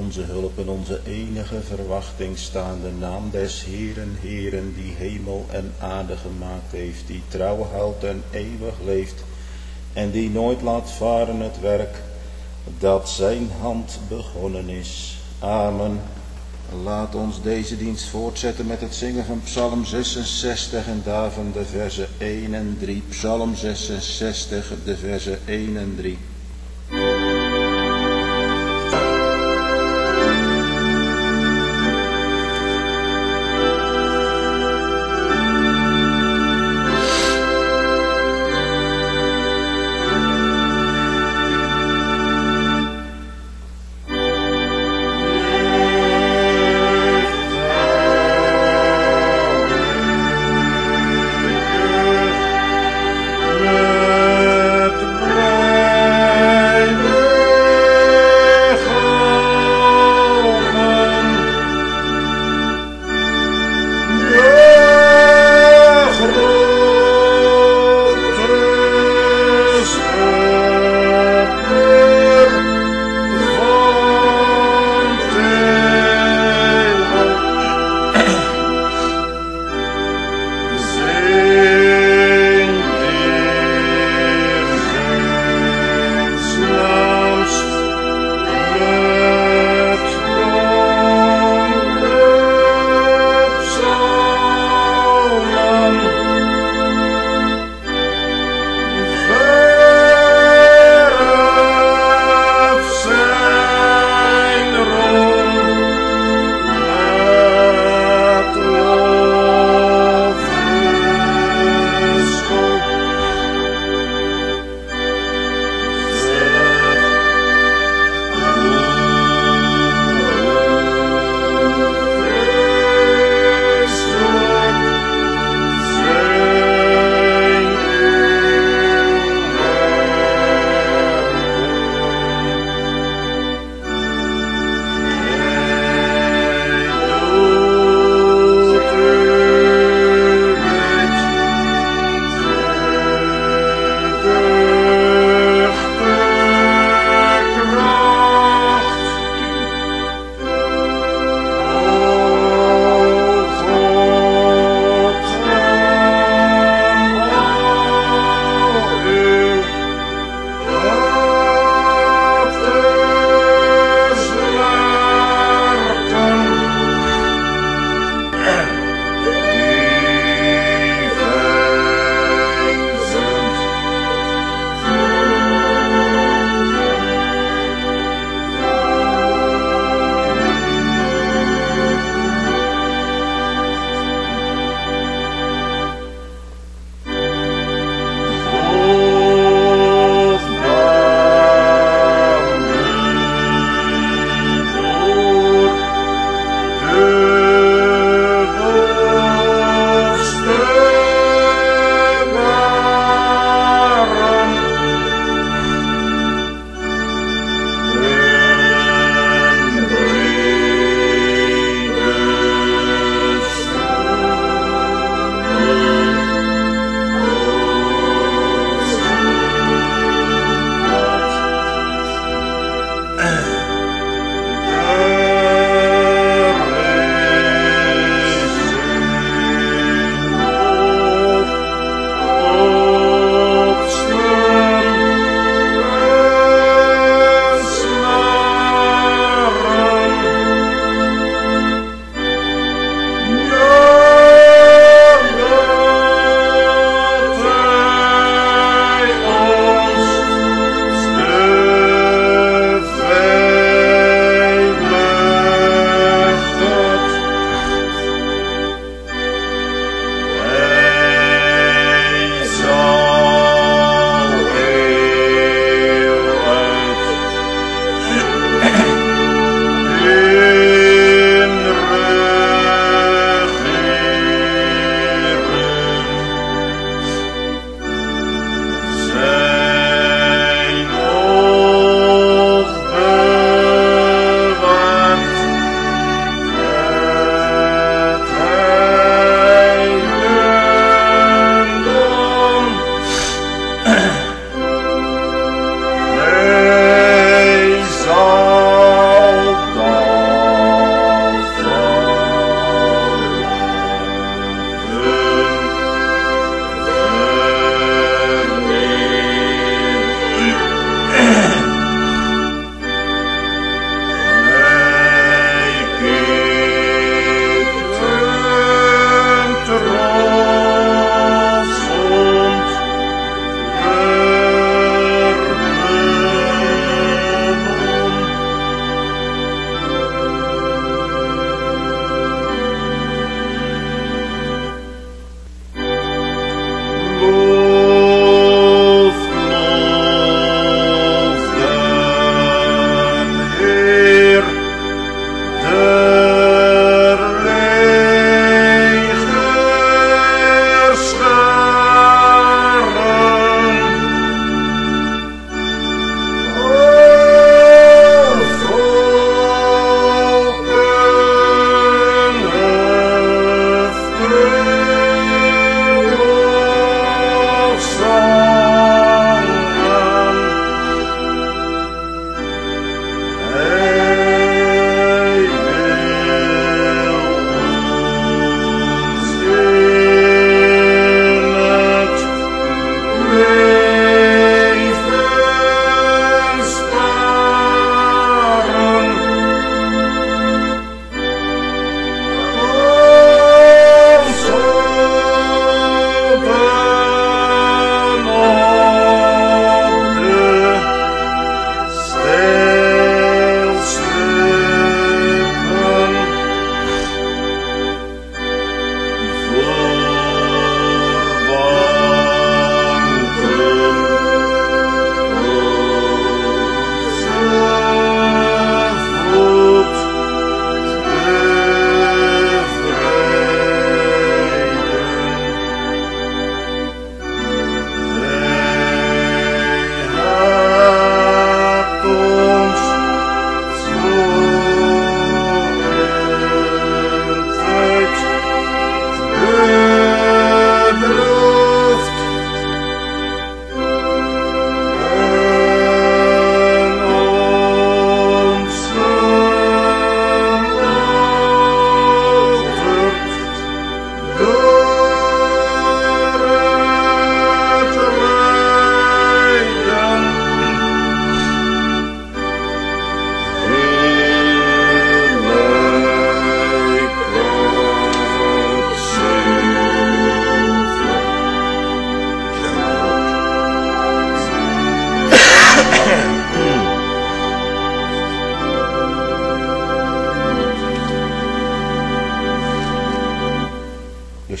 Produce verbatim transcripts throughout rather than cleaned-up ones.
onze hulp en onze enige verwachting staan. De naam des Heeren, Heeren, die hemel en aarde gemaakt heeft, die trouw houdt en eeuwig leeft, en die nooit laat varen het werk dat zijn hand begonnen is. Amen. Laat ons deze dienst voortzetten met het zingen van Psalm zesenzestig en daarvan de versen één en drie. Psalm zesenzestig, de versen één en drie. Let breath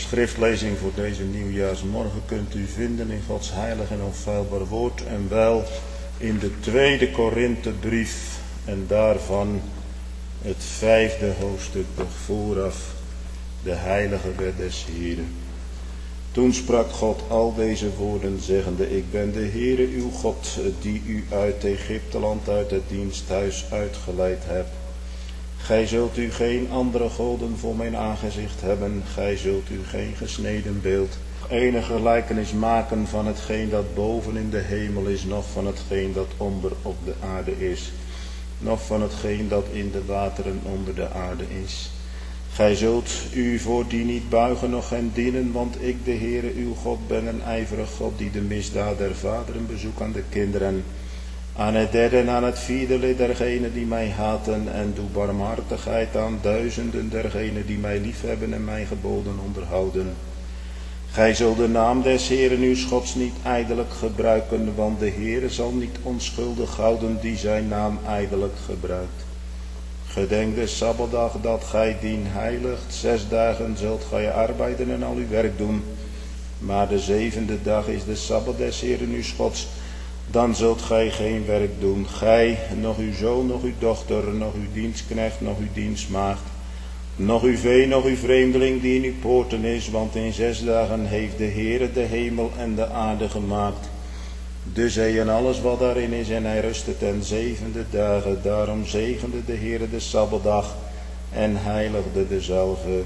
schriftlezing voor deze nieuwjaarsmorgen kunt u vinden in Gods heilig en onfeilbaar woord en wel in de tweede Korinthebrief en daarvan het vijfde hoofdstuk nog vooraf, de heilige wet des Heren. Toen sprak God al deze woorden zeggende, ik ben de Heere uw God die u uit Egypteland uit het diensthuis uitgeleid hebt. Gij zult u geen andere goden voor mijn aangezicht hebben, gij zult u geen gesneden beeld, enige gelijkenis maken van hetgeen dat boven in de hemel is, noch van hetgeen dat onder op de aarde is, noch van hetgeen dat in de wateren onder de aarde is. Gij zult u voor die niet buigen, noch hen dienen, want ik, de Heere uw God, ben een ijverig God, die de misdaad der vaderen bezoekt aan de kinderen, aan het derde en aan het vierde lid dergenen die mij haten, en doe barmhartigheid aan duizenden dergenen die mij liefhebben en mijn geboden onderhouden. Gij zult de naam des Heeren uw Gods niet ijdelijk gebruiken, want de Heere zal niet onschuldig houden die zijn naam ijdelijk gebruikt. Gedenk de Sabbatdag dat gij dien heiligt, zes dagen zult gij arbeiden en al uw werk doen, maar de zevende dag is de Sabbat des Heeren uw Gods, dan zult gij geen werk doen, gij, nog uw zoon, nog uw dochter, nog uw dienstknecht, nog uw dienstmaagd, nog uw vee, nog uw vreemdeling die in uw poorten is, want in zes dagen heeft de Heere de hemel en de aarde gemaakt, de zee en alles wat daarin is, en hij rustte ten zevende dagen. Daarom zegende de Heere de Sabbatdag en heiligde dezelve.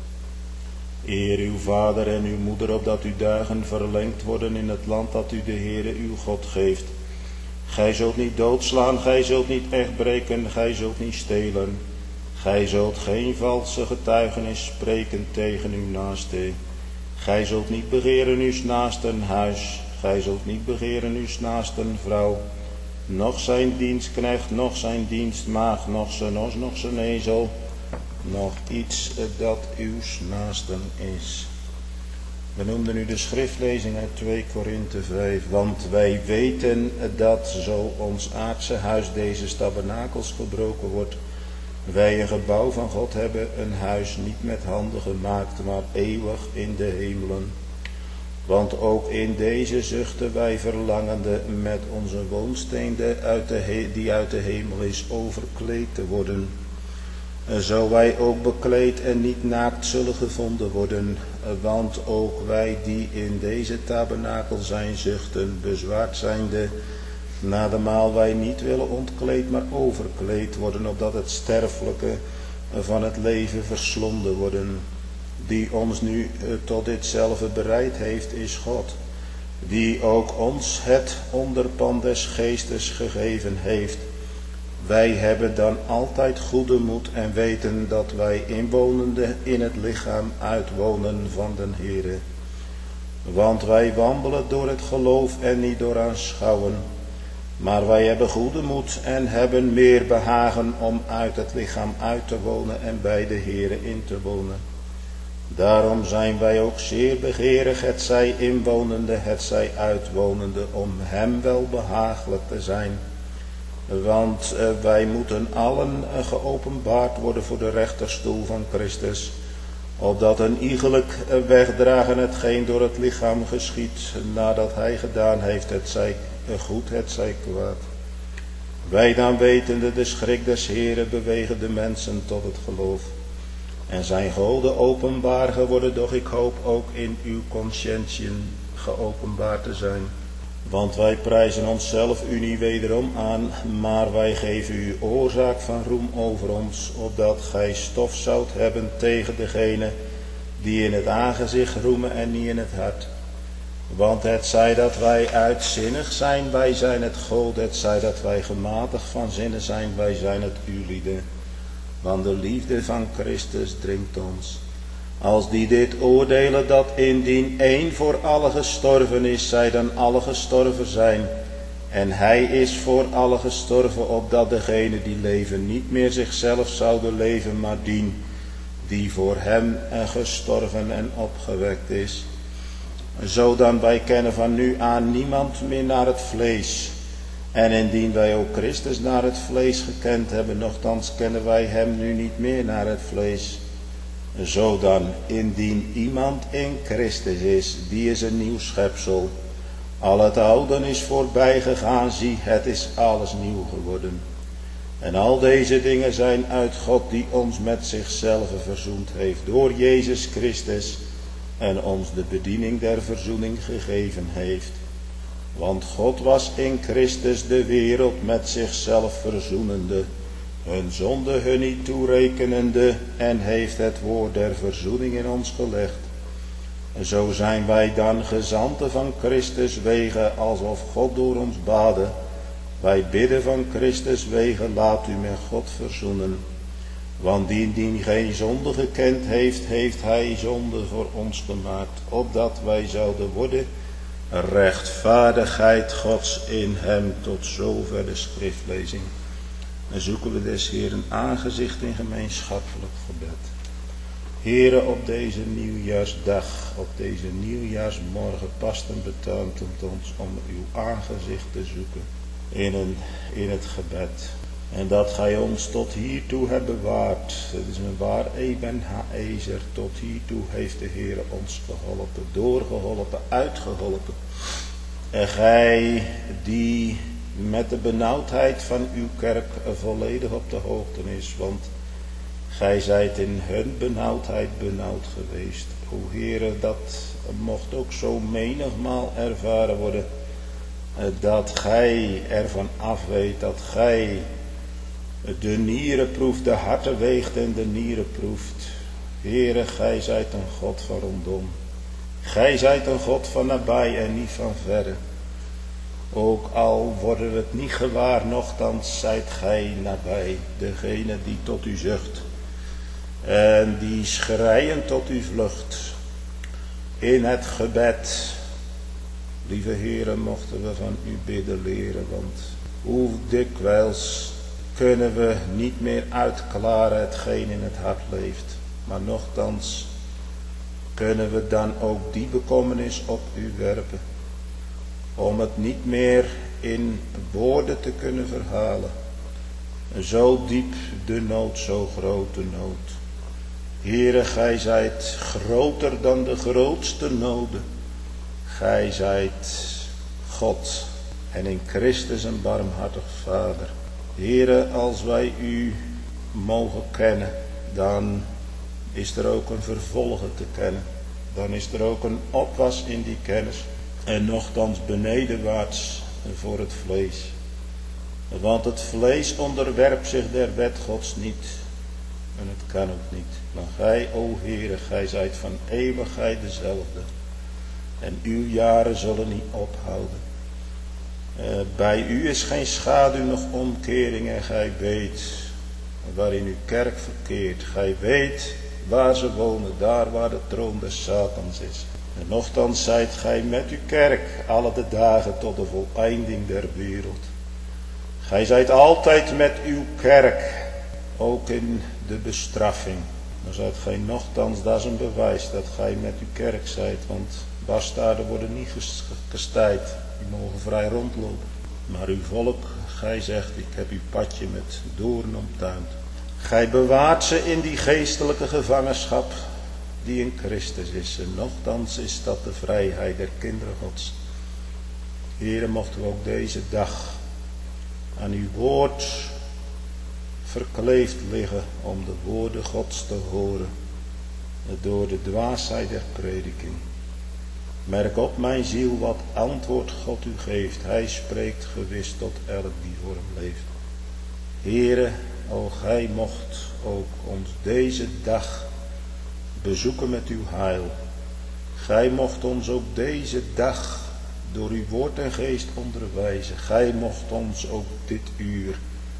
Eer uw vader en uw moeder, opdat uw dagen verlengd worden in het land dat u de Heere uw God geeft. Gij zult niet doodslaan, gij zult niet echt breken, gij zult niet stelen. Gij zult geen valse getuigenis spreken tegen uw naaste. Gij zult niet begeren uw naasten huis. Gij zult niet begeren uw naasten vrouw, noch zijn dienstknecht, noch zijn dienstmaagd, noch zijn os, noch zijn ezel, nog iets dat uw naasten is. We noemden nu de schriftlezing uit twee Korinthe vijf, want wij weten dat zo ons aardse huis deze tabernakels gebroken wordt, wij een gebouw van God hebben, een huis niet met handen gemaakt, maar eeuwig in de hemelen. Want ook in deze zuchten wij verlangende met onze woonsteen uit de die uit de hemel is overkleed te worden. Zo wij ook bekleed en niet naakt zullen gevonden worden. Want ook wij die in deze tabernakel zijn zuchten, bezwaard zijnde, na de maal wij niet willen ontkleed maar overkleed worden, opdat het sterfelijke van het leven verslonden worden. Die ons nu tot ditzelfde bereid heeft, is God, die ook ons het onderpand des geestes gegeven heeft. Wij hebben dan altijd goede moed en weten dat wij inwonende in het lichaam uitwonen van den Heere. Want wij wandelen door het geloof en niet door aanschouwen. Maar wij hebben goede moed en hebben meer behagen om uit het lichaam uit te wonen en bij de Heere in te wonen. Daarom zijn wij ook zeer begeerig, het zij inwonende, het zij uitwonende, om hem wel behagelijk te zijn. Want uh, wij moeten allen uh, geopenbaard worden voor de rechterstoel van Christus, opdat een iegelijk uh, wegdragen hetgeen door het lichaam geschiedt, nadat hij gedaan heeft, het zij uh, goed, het zij kwaad. Wij dan wetende de schrik des Heeren bewegen de mensen tot het geloof. En zijn goden openbaar geworden, doch ik hoop ook in uw consciëntien geopenbaard te zijn. Want wij prijzen onszelf u niet wederom aan, maar wij geven u oorzaak van roem over ons, opdat gij stof zoudt hebben tegen degene die in het aangezicht roemen en niet in het hart. Want het zij dat wij uitzinnig zijn, wij zijn het God, het zij dat wij gematigd van zinnen zijn, wij zijn het ulieden. Want de liefde van Christus dringt ons. Als die dit oordelen dat indien één voor alle gestorven is, zij dan alle gestorven zijn. En hij is voor alle gestorven, opdat degene die leven niet meer zichzelf zouden leven, maar dien die voor hem gestorven en opgewekt is. Zodan wij kennen van nu aan niemand meer naar het vlees. En indien wij ook Christus naar het vlees gekend hebben, nochtans kennen wij hem nu niet meer naar het vlees. Zo dan, indien iemand in Christus is, die is een nieuw schepsel. Al het oude is voorbij gegaan, zie, het is alles nieuw geworden. En al deze dingen zijn uit God, die ons met zichzelf verzoend heeft door Jezus Christus en ons de bediening der verzoening gegeven heeft. Want God was in Christus de wereld met zichzelf verzoenende, hun zonde hun niet toerekenende, en heeft het woord der verzoening in ons gelegd. En zo zijn wij dan gezanten van Christus wegen, alsof God door ons bade. Wij bidden van Christus wegen, laat u met God verzoenen. Want die die geen zonde gekend heeft, heeft hij zonde voor ons gemaakt, opdat wij zouden worden rechtvaardigheid Gods in hem. Tot zover de schriftlezing. En zoeken we des Heeren aangezicht in gemeenschappelijk gebed. Heere, op deze nieuwjaarsdag, op deze nieuwjaarsmorgen past en betaamt het ons om uw aangezicht te zoeken in, een, in het gebed. En dat gij ons tot hiertoe hebt bewaard. Het is een waar Ebenhaezer. Tot hiertoe heeft de Heere ons geholpen, doorgeholpen, uitgeholpen. En gij die met de benauwdheid van uw kerk volledig op de hoogte is, want gij zijt in hun benauwdheid benauwd geweest. O Heere, dat mocht ook zo menigmaal ervaren worden, dat gij ervan af weet, dat gij de nieren proeft, de harten weegt en de nieren proeft. Heere, gij zijt een God van rondom. Gij zijt een God van nabij en niet van verre. Ook al worden we het niet gewaar, nochtans zijt gij nabij. Degene die tot u zucht en die schreien tot u vlucht in het gebed. Lieve Heere, mochten we van u bidden leren, want hoe dikwijls kunnen we niet meer uitklaren hetgeen in het hart leeft. Maar nochtans kunnen we dan ook die bekommernis op u werpen, om het niet meer in woorden te kunnen verhalen. Zo diep de nood, zo groot de nood. Heere, gij zijt groter dan de grootste noden. Gij zijt God en in Christus een barmhartig Vader. Heere, als wij u mogen kennen, dan is er ook een vervolgen te kennen. Dan is er ook een opwas in die kennis. En nochtans benedenwaarts voor het vlees. Want het vlees onderwerpt zich der wet Gods niet. En het kan ook niet. Maar gij, o Heere, gij zijt van eeuwigheid dezelfde. En uw jaren zullen niet ophouden. Uh, bij u is geen schaduw noch omkering en gij weet waarin uw kerk verkeert. Gij weet waar ze wonen, daar waar de troon des Satans is. En nochtans zijt gij met uw kerk alle de dagen tot de voleinding der wereld. Gij zijt altijd met uw kerk, ook in de bestraffing. Dan zijt gij nochtans, dat is een bewijs dat gij met uw kerk zijt, want bastaarden worden niet gestijd, die mogen vrij rondlopen. Maar uw volk, gij zegt, ik heb uw padje met doorn omtuind. Gij bewaart ze in die geestelijke gevangenschap die in Christus is. En nochtans is dat de vrijheid der kinderen Gods. Heere, mochten we ook deze dag aan uw woord verkleefd liggen om de woorden Gods te horen door de dwaasheid der prediking. Merk op, mijn ziel, wat antwoord God u geeft. Hij spreekt gewis tot elk die voor hem leeft. Heere, o gij mocht ook ons deze dag bezoeken met uw heil. Gij mocht ons ook deze dag door uw woord en geest onderwijzen. Gij mocht ons ook dit uur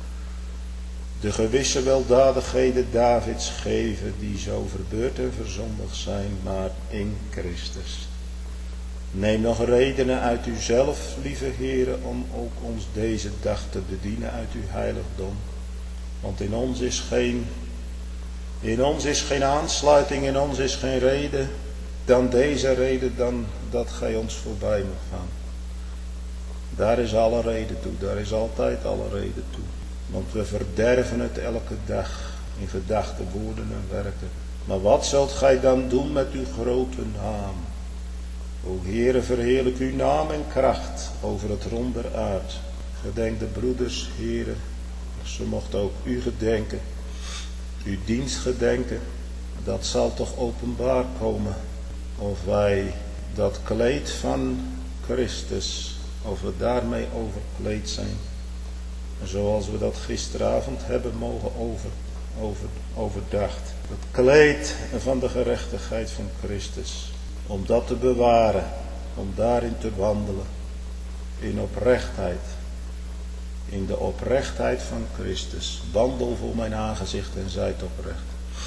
de gewisse weldadigheden Davids geven, die zo verbeurd en verzondigd zijn, maar in Christus. Neem nog redenen uit uzelf, lieve Heere, om ook ons deze dag te bedienen uit uw heiligdom. Want in ons is geen, in ons is geen aansluiting, in ons is geen reden dan deze reden, dan dat gij ons voorbij moet gaan. Daar is alle reden toe, daar is altijd alle reden toe. Want we verderven het elke dag in gedachten, woorden en werken. Maar wat zult gij dan doen met uw grote naam? O Heere, verheerlijk uw naam en kracht over het ronde aard. Gedenk de broeders, Heere, ze mochten ook u gedenken, uw dienst gedenken. Dat zal toch openbaar komen of wij dat kleed van Christus, of we daarmee overkleed zijn. Zoals we dat gisteravond hebben mogen over, over, overdacht. Het kleed van de gerechtigheid van Christus. Om dat te bewaren. Om daarin te wandelen. In oprechtheid. In de oprechtheid van Christus. Wandel voor mijn aangezicht en zijt oprecht.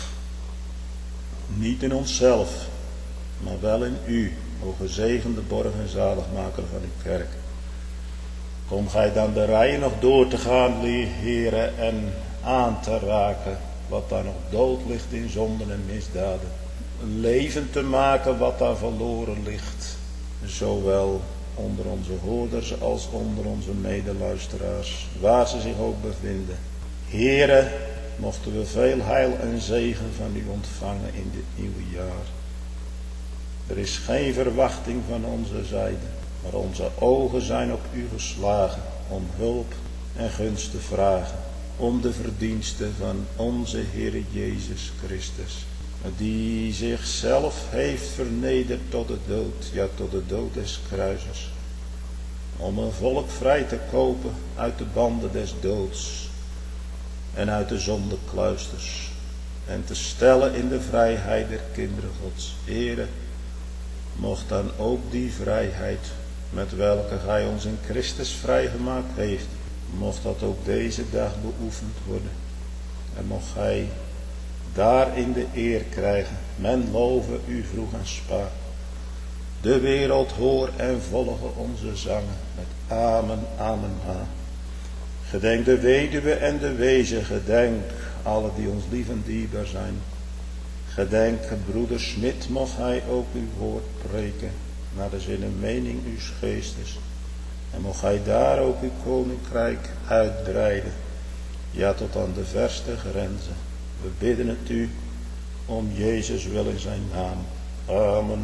Niet in onszelf. Maar wel in u. O gezegende borg en zaligmaker van uw kerk. Kom gij dan de rijen nog door te gaan, heren, en aan te raken wat daar nog dood ligt in zonden en misdaden. Leven te maken wat daar verloren ligt. Zowel onder onze hoorders als onder onze medeluisteraars, waar ze zich ook bevinden. Heren, mochten we veel heil en zegen van u ontvangen in dit nieuwe jaar. Er is geen verwachting van onze zijde. Maar onze ogen zijn op u geslagen om hulp en gunst te vragen. Om de verdiensten van onze Heer Jezus Christus. Die zichzelf heeft vernederd tot de dood. Ja, tot de dood des kruisers. Om een volk vrij te kopen uit de banden des doods. En uit de zondekluisters. En te stellen in de vrijheid der kinderen Gods. Ere, mocht dan ook die vrijheid met welke gij ons in Christus vrijgemaakt heeft, mocht dat ook deze dag beoefend worden. En mocht gij daarin de eer krijgen. Men love u vroeg en spaar. De wereld hoor en volge onze zangen met amen, amen, ha. Gedenk de weduwe en de wezen, gedenk alle die ons lief en dierbaar zijn. Gedenk broeder Smit, mocht hij ook uw woord preken, naar de zin en mening uw geestes. En mocht hij daar ook uw koninkrijk uitbreiden, ja tot aan de verste grenzen. We bidden het u om Jezus wil in zijn naam. Amen.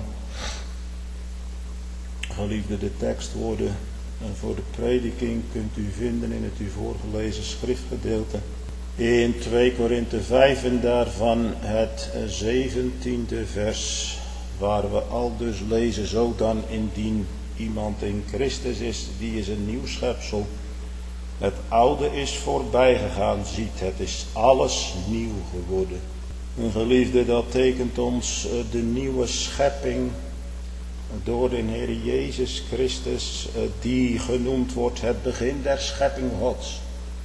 Geliefde, de tekstwoorden voor de prediking kunt u vinden in het u voorgelezen schriftgedeelte. In twee Korinthe vijf en daarvan het zeventiende vers, waar we al dus lezen, zo dan indien iemand in Christus is, die is een nieuw schepsel. Het oude is voorbij gegaan, ziet, het is alles nieuw geworden. En geliefde, dat tekent ons de nieuwe schepping door de Heer Jezus Christus, die genoemd wordt het begin der schepping Gods.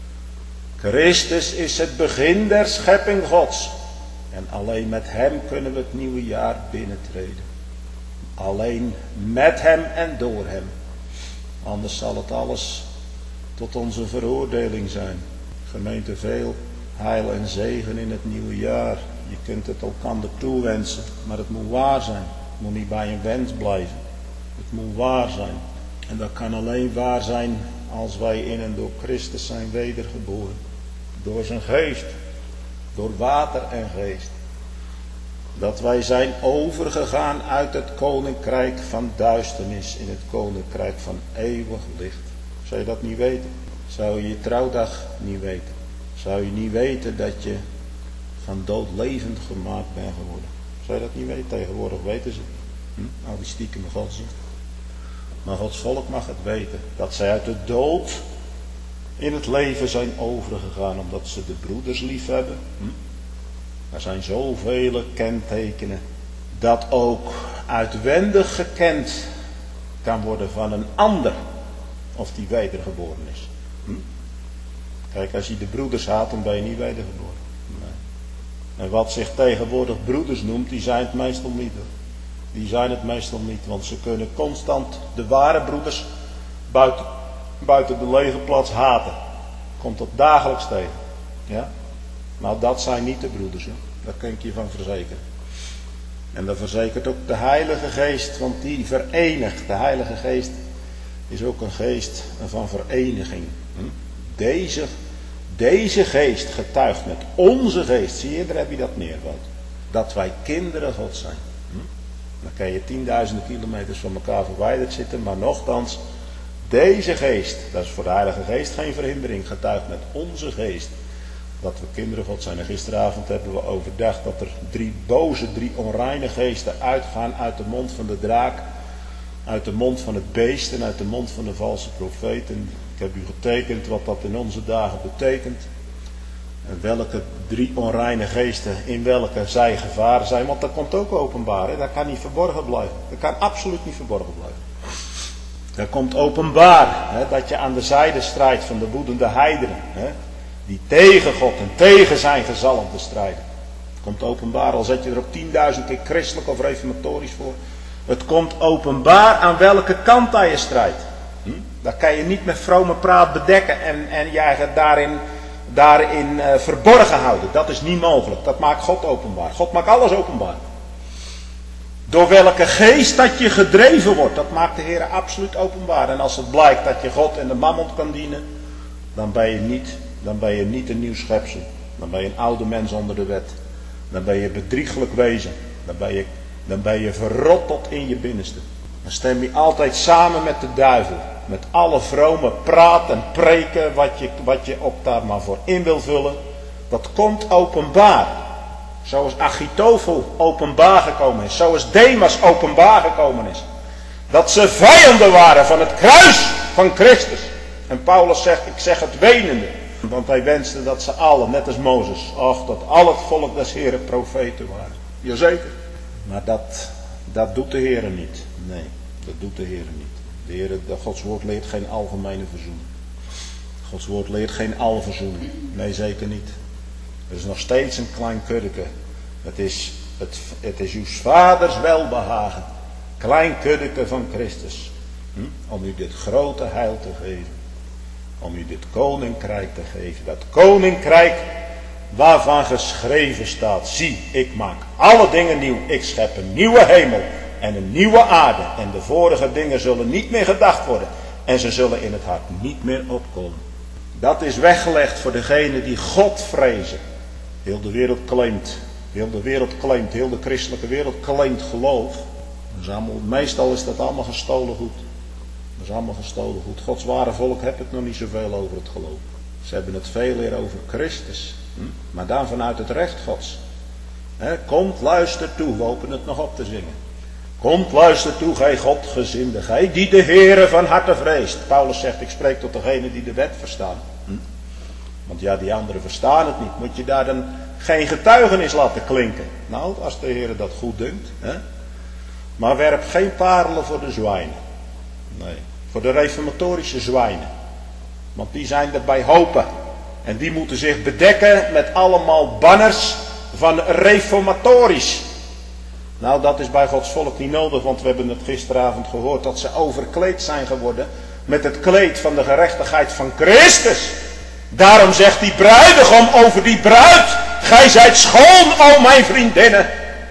Christus is het begin der schepping Gods. En alleen met hem kunnen we het nieuwe jaar binnentreden. Alleen met hem en door hem. Anders zal het alles tot onze veroordeling zijn. Gemeente, veel heil en zegen in het nieuwe jaar. Je kunt het elkander toewensen, maar het moet waar zijn. Het moet niet bij een wens blijven. Het moet waar zijn. En dat kan alleen waar zijn als wij in en door Christus zijn wedergeboren. Door zijn geest. Door water en geest. Dat wij zijn overgegaan uit het koninkrijk van duisternis in het koninkrijk van eeuwig licht. Zou je dat niet weten? Zou je je trouwdag niet weten? Zou je niet weten dat je van dood levend gemaakt bent geworden? Zou je dat niet weten? Tegenwoordig weten ze. Hm? Al die stiekeme godsdienst. Maar Gods volk mag het weten. Dat zij uit de dood in het leven zijn overgegaan. Omdat ze de broeders lief hebben. Hm? Er zijn zoveel kentekenen. Dat ook uitwendig gekend kan worden van een ander. Of die wedergeboren is. Hm? Kijk, als je de broeders haat, dan ben je niet wedergeboren. Nee. En wat zich tegenwoordig broeders noemt, die zijn het meestal niet. Hoor. Die zijn het meestal niet, want ze kunnen constant de ware broeders buiten, buiten de legerplaats haten. Komt dat dagelijks tegen. Ja? Maar dat zijn niet de broeders. Hoor. Daar kan ik je van verzekeren. En dat verzekert ook de Heilige Geest, want die verenigt. De Heilige Geest is ook een geest van vereniging. Deze, deze geest getuigt met onze geest. Zie je, daar heb je dat neervalt. Dat wij kinderen God zijn. Hm? Dan kan je tienduizenden kilometers van elkaar verwijderd zitten, maar nochtans, deze geest, dat is voor de Heilige Geest geen verhindering, getuigt met onze geest dat we kinderen God zijn. En gisteravond hebben we overdacht dat er drie boze, drie onreine geesten uitgaan uit de mond van de draak, uit de mond van het beest en uit de mond van de valse profeet. En ik heb u getekend wat dat in onze dagen betekent. En welke drie onreine geesten in welke zij gevaar zijn. Want dat komt ook openbaar. Hè? Dat kan niet verborgen blijven. Dat kan absoluut niet verborgen blijven. Dat komt openbaar. Hè? Dat je aan de zijde strijdt van de woedende heidenen. Hè? Die tegen God en tegen zijn gezalfde strijden. Het komt openbaar. Al zet je er ook tienduizend keer christelijk of reformatorisch voor. Het komt openbaar aan welke kant hij je strijdt. Hm? Dat kan je niet met vrome praat bedekken en, en je eigen daarin... daarin uh, verborgen houden. Dat is niet mogelijk. Dat maakt God openbaar. God maakt alles openbaar. Door welke geest dat je gedreven wordt, dat maakt de Heer absoluut openbaar. En als het blijkt dat je God en de mammon kan dienen, dan ben je niet, dan ben je niet een nieuw schepsel. Dan ben je een oude mens onder de wet. Dan ben je bedrieglijk wezen. Dan ben je, dan ben je verrot tot in je binnenste. Dan stem je altijd samen met de duivel. Met alle vrome praat en preken wat je, wat je op daar maar voor in wil vullen. Dat komt openbaar. Zoals Achitofel openbaar gekomen is. Zoals Demas openbaar gekomen is. Dat ze vijanden waren van het kruis van Christus. En Paulus zegt, ik zeg het wenende. Want hij wenste dat ze allen, net als Mozes. Och, dat al het volk des Heren profeten waren. Jazeker. Maar dat, dat doet de Heer niet. Nee, dat doet de Heer niet. De Heer, de Gods woord leert geen algemene verzoening. Gods woord leert geen alverzoening. Nee, zeker niet. Er is nog steeds een klein kuddeke. Het is, het, het is uw vaders welbehagen. Klein kuddeke van Christus. Hm? Om u dit grote heil te geven. Om u dit koninkrijk te geven. Dat koninkrijk waarvan geschreven staat. Zie, ik maak alle dingen nieuw. Ik schep een nieuwe hemel. En een nieuwe aarde. En de vorige dingen zullen niet meer gedacht worden. En ze zullen in het hart niet meer opkomen. Dat is weggelegd voor degenen die God vrezen. Heel de wereld claimt. Heel de wereld claimt. Heel de christelijke wereld claimt geloof. Dus allemaal, meestal is dat allemaal gestolen goed. Dat is allemaal gestolen goed. Gods ware volk heeft het nog niet zoveel over het geloof. Ze hebben het veel meer over Christus. Hm? Maar dan vanuit het recht Gods. He, komt, luister toe. We hopen het nog op te zingen. Komt, luister toe, gij Godgezinde, gij die de Heere van harte vreest. Paulus zegt, ik spreek tot degenen die de wet verstaan. Hm? Want ja, die anderen verstaan het niet. Moet je daar dan geen getuigenis laten klinken? Nou, als de Heere dat goed dunkt. Hè? Maar werp geen parelen voor de zwijnen. Nee, voor de reformatorische zwijnen. Want die zijn er bij hopen. En die moeten zich bedekken met allemaal banners van reformatorisch. Nou, dat is bij Gods volk niet nodig, want we hebben het gisteravond gehoord dat ze overkleed zijn geworden met het kleed van de gerechtigheid van Christus. Daarom zegt die bruidegom over die bruid, gij zijt schoon, o mijn vriendinnen.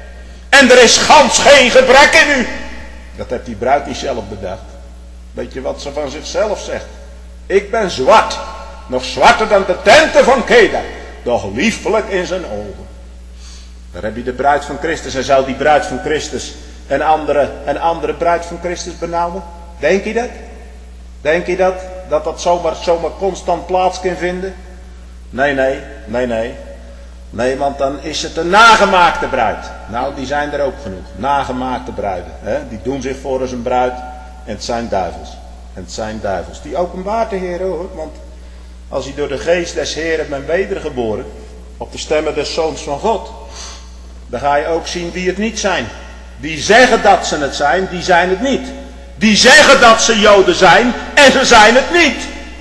En er is gans geen gebrek in u. Dat heeft die bruid niet zelf bedacht. Weet je wat ze van zichzelf zegt? Ik ben zwart, nog zwarter dan de tenten van Kedar, doch liefelijk in zijn ogen. Daar heb je de bruid van Christus. En zou die bruid van Christus een andere, een andere bruid van Christus benauwen? Denk je dat? Denk je dat? Dat dat zomaar, zomaar constant plaats kan vinden? Nee, nee, nee, nee. Nee, want dan is het een nagemaakte bruid. Nou, die zijn er ook genoeg. Nagemaakte bruiden. Hè? Die doen zich voor als een bruid. En het zijn duivels. En het zijn duivels. Die openbaart de Heer hoor. Want als hij door de geest des Heeren bent wedergeboren. Op de stemmen des Zoons van God. Dan ga je ook zien wie het niet zijn. Die zeggen dat ze het zijn, die zijn het niet. Die zeggen dat ze Joden zijn en ze zijn het niet.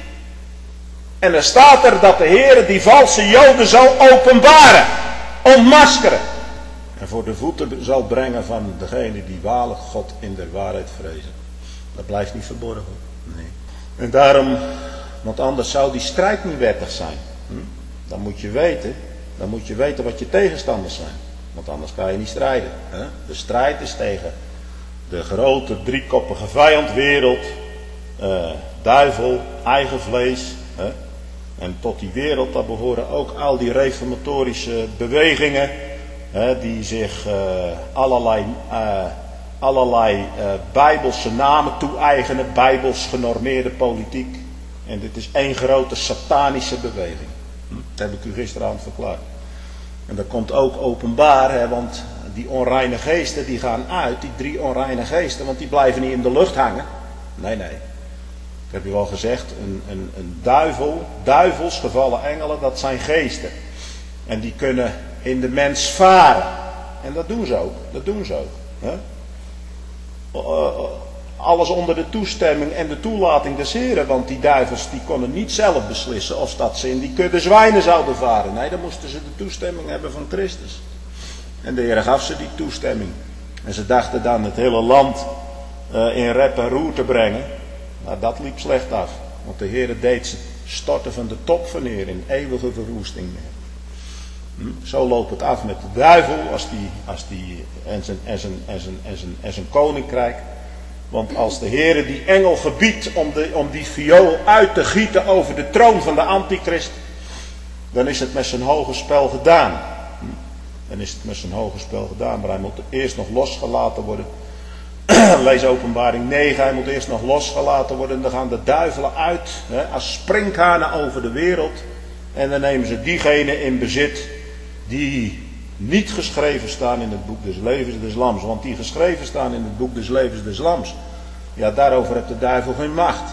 En er staat er dat de Heer die valse Joden zal openbaren. Ontmaskeren. En voor de voeten zal brengen van degene die waarlijk God in de waarheid vrezen. Dat blijft niet verborgen. Nee. En daarom, want anders zou die strijd niet wettig zijn. Hm? Dan moet je weten, dan moet je weten wat je tegenstanders zijn. Want anders kan je niet strijden. Hè? De strijd is tegen de grote driekoppige vijand wereld. Uh, duivel, eigen vlees. Hè? En tot die wereld, daar behoren ook al die reformatorische bewegingen. Hè, die zich uh, allerlei, uh, allerlei uh, bijbelse namen toe-eigenen, bijbels genormeerde politiek. En dit is één grote satanische beweging. Hm? Dat heb ik u gisteravond verklaard. En dat komt ook openbaar, hè, want die onreine geesten die gaan uit, die drie onreine geesten, want die blijven niet in de lucht hangen. Nee, nee. Ik heb u al gezegd, een, een, een duivel, duivels, gevallen engelen, dat zijn geesten. En die kunnen in de mens varen. En dat doen ze ook, dat doen ze ook. Hè? Alles onder de toestemming en de toelating des Heren, want die duivels die konden niet zelf beslissen of dat ze in die kudde zwijnen zouden varen. Nee, dan moesten ze de toestemming hebben van Christus. En de Heer gaf ze die toestemming. En ze dachten dan het hele land uh, in rep en roer te brengen. Maar dat liep slecht af. Want de Heer deed ze storten van de top van neer in eeuwige verwoesting neer. Hm? Zo loopt het af met de duivel als die, als die, en, zijn, en, zijn, en, zijn, en, zijn, en zijn koninkrijk. Want als de Heer die engel gebiedt om, de, om die viool uit te gieten over de troon van de antichrist, dan is het met zijn hoge spel gedaan. Dan is het met zijn hoge spel gedaan, maar hij moet eerst nog losgelaten worden. Lees Openbaring negen, hij moet eerst nog losgelaten worden. En dan gaan de duivelen uit, hè, als sprinkhanen over de wereld. En dan nemen ze diegenen in bezit die niet geschreven staan in het boek des levens des lams. Want die geschreven staan in het boek des levens des lams, ja, daarover heeft de duivel geen macht.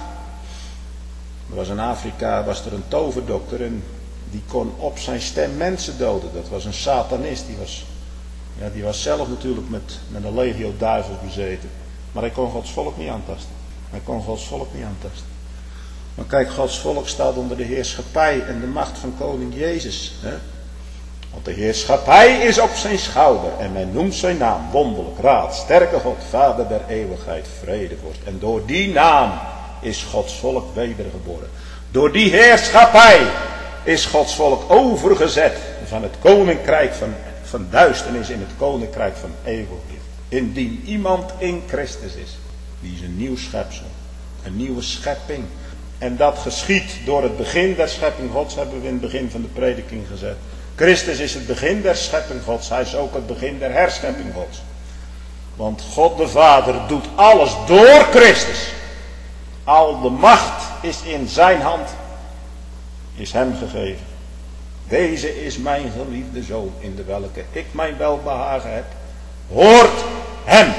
Er was in Afrika was er een toverdokter en die kon op zijn stem mensen doden. Dat was een satanist. Die was, ja, die was zelf natuurlijk met, met een legio duivels bezeten. Maar hij kon Gods volk niet aantasten. Hij kon Gods volk niet aantasten. Maar kijk, Gods volk staat onder de heerschappij en de macht van koning Jezus. Hè? Want de heerschappij is op zijn schouder en men noemt zijn naam wonderlijk, raad, sterke God, Vader der eeuwigheid, vredevorst. En door die naam is Gods volk wedergeboren. Door die heerschappij is Gods volk overgezet van het koninkrijk van, van duisternis in het koninkrijk van eeuwig licht. Indien iemand in Christus is, die is een nieuw schepsel, een nieuwe schepping. En dat geschiet door het begin der schepping Gods, hebben we in het begin van de prediking gezet. Christus is het begin der schepping Gods, hij is ook het begin der herschepping Gods. Want God de Vader doet alles door Christus. Al de macht is in zijn hand, is hem gegeven. Deze is mijn geliefde zoon, in de welke ik mijn welbehagen heb. Hoort hem.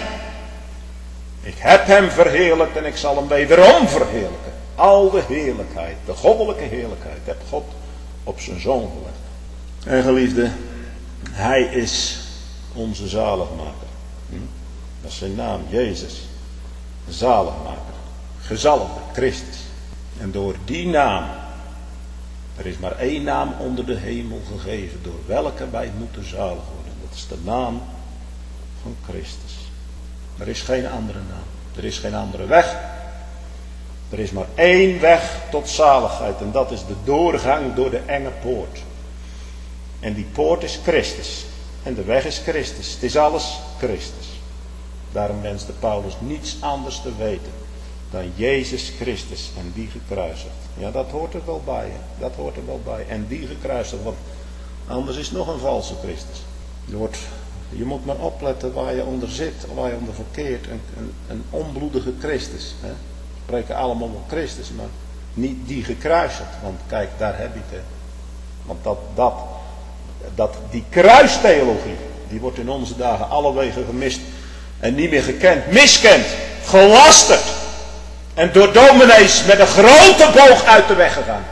Ik heb hem verheerlijkt en ik zal hem wederom verheerlijken. Al de heerlijkheid, de goddelijke heerlijkheid, heb God op zijn zoon gelegd. En geliefde, hij is onze zaligmaker. Hm? Dat is zijn naam, Jezus. Zaligmaker. Gezalfde, Christus. En door die naam, er is maar één naam onder de hemel gegeven, door welke wij moeten zalig worden. Dat is de naam van Christus. Er is geen andere naam. Er is geen andere weg. Er is maar één weg tot zaligheid. En dat is de doorgang door de enge poort. En die poort is Christus. En de weg is Christus. Het is alles Christus. Daarom wenste Paulus niets anders te weten dan Jezus Christus en die gekruisigd. Ja, dat hoort er wel bij. Hè? Dat hoort er wel bij. En die gekruisigd. Want anders is nog een valse Christus. Je, wordt, je moet maar opletten waar je onder zit. Waar je onder verkeert. Een, een, een onbloedige Christus. Hè? We spreken allemaal van Christus. Maar niet die gekruisigd. Want kijk, daar heb je het. Hè? Want dat, dat, dat, die kruistheologie. Die wordt in onze dagen alle wegen gemist. En niet meer gekend. Miskend. Gelasterd. En door dominees met een grote boog uit de weg gegaan.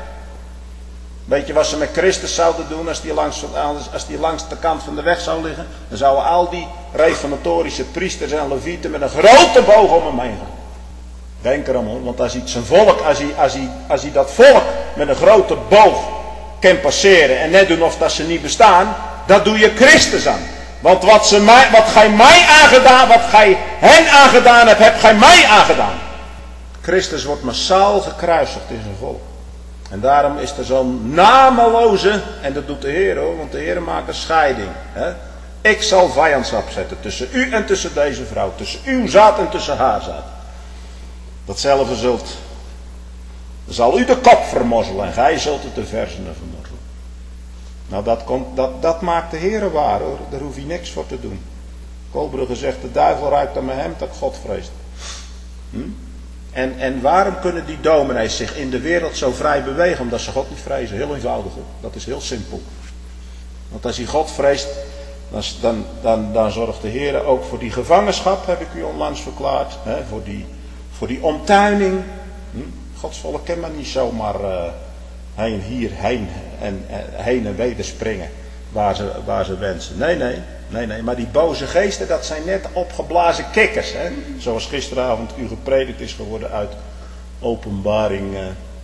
Weet je wat ze met Christus zouden doen als die, langs, als die langs de kant van de weg zou liggen? Dan zouden al die reformatorische priesters en levieten met een grote boog om hem heen gaan. Denk erom hoor, want als hij zijn volk, als hij, als hij, als hij dat volk met een grote boog kan passeren en net doen of dat ze niet bestaan, dat doe je Christus aan. Want wat, ze mij, wat gij mij aangedaan, wat gij hen aangedaan hebt, hebt gij mij aangedaan. Christus wordt massaal gekruisigd in zijn volk. En daarom is er zo'n nameloze, en dat doet de Heer hoor, want de Heer maakt een scheiding. Hè? Ik zal vijandschap zetten tussen u en tussen deze vrouw, tussen uw zaad en tussen haar zaad. Datzelfde zult, zal u de kop vermorzelen en gij zult het de versenen vermorzelen. Nou, dat, komt, dat, dat maakt de Heere waar, hoor. Daar hoef je niks voor te doen. Kolbrugge zegt, de duivel ruikt aan mijn hemd dat God vreest. Hm? En, en waarom kunnen die dominees zich in de wereld zo vrij bewegen? Omdat ze God niet vrezen. Heel eenvoudig. Dat is heel simpel. Want als je God vreest, dan, dan, dan, dan zorgt de Heer ook voor die gevangenschap, heb ik u onlangs verklaard. Hè, voor, die, voor die omtuining. Hm? Gods volk kan maar niet zomaar uh, heen, hier, heen en, uh, heen en weder springen waar ze, waar ze wensen. Nee, nee, nee, nee. Maar die boze geesten, dat zijn net opgeblazen kikkers. Hè? Zoals gisteravond u gepredikt is geworden uit Openbaring uh,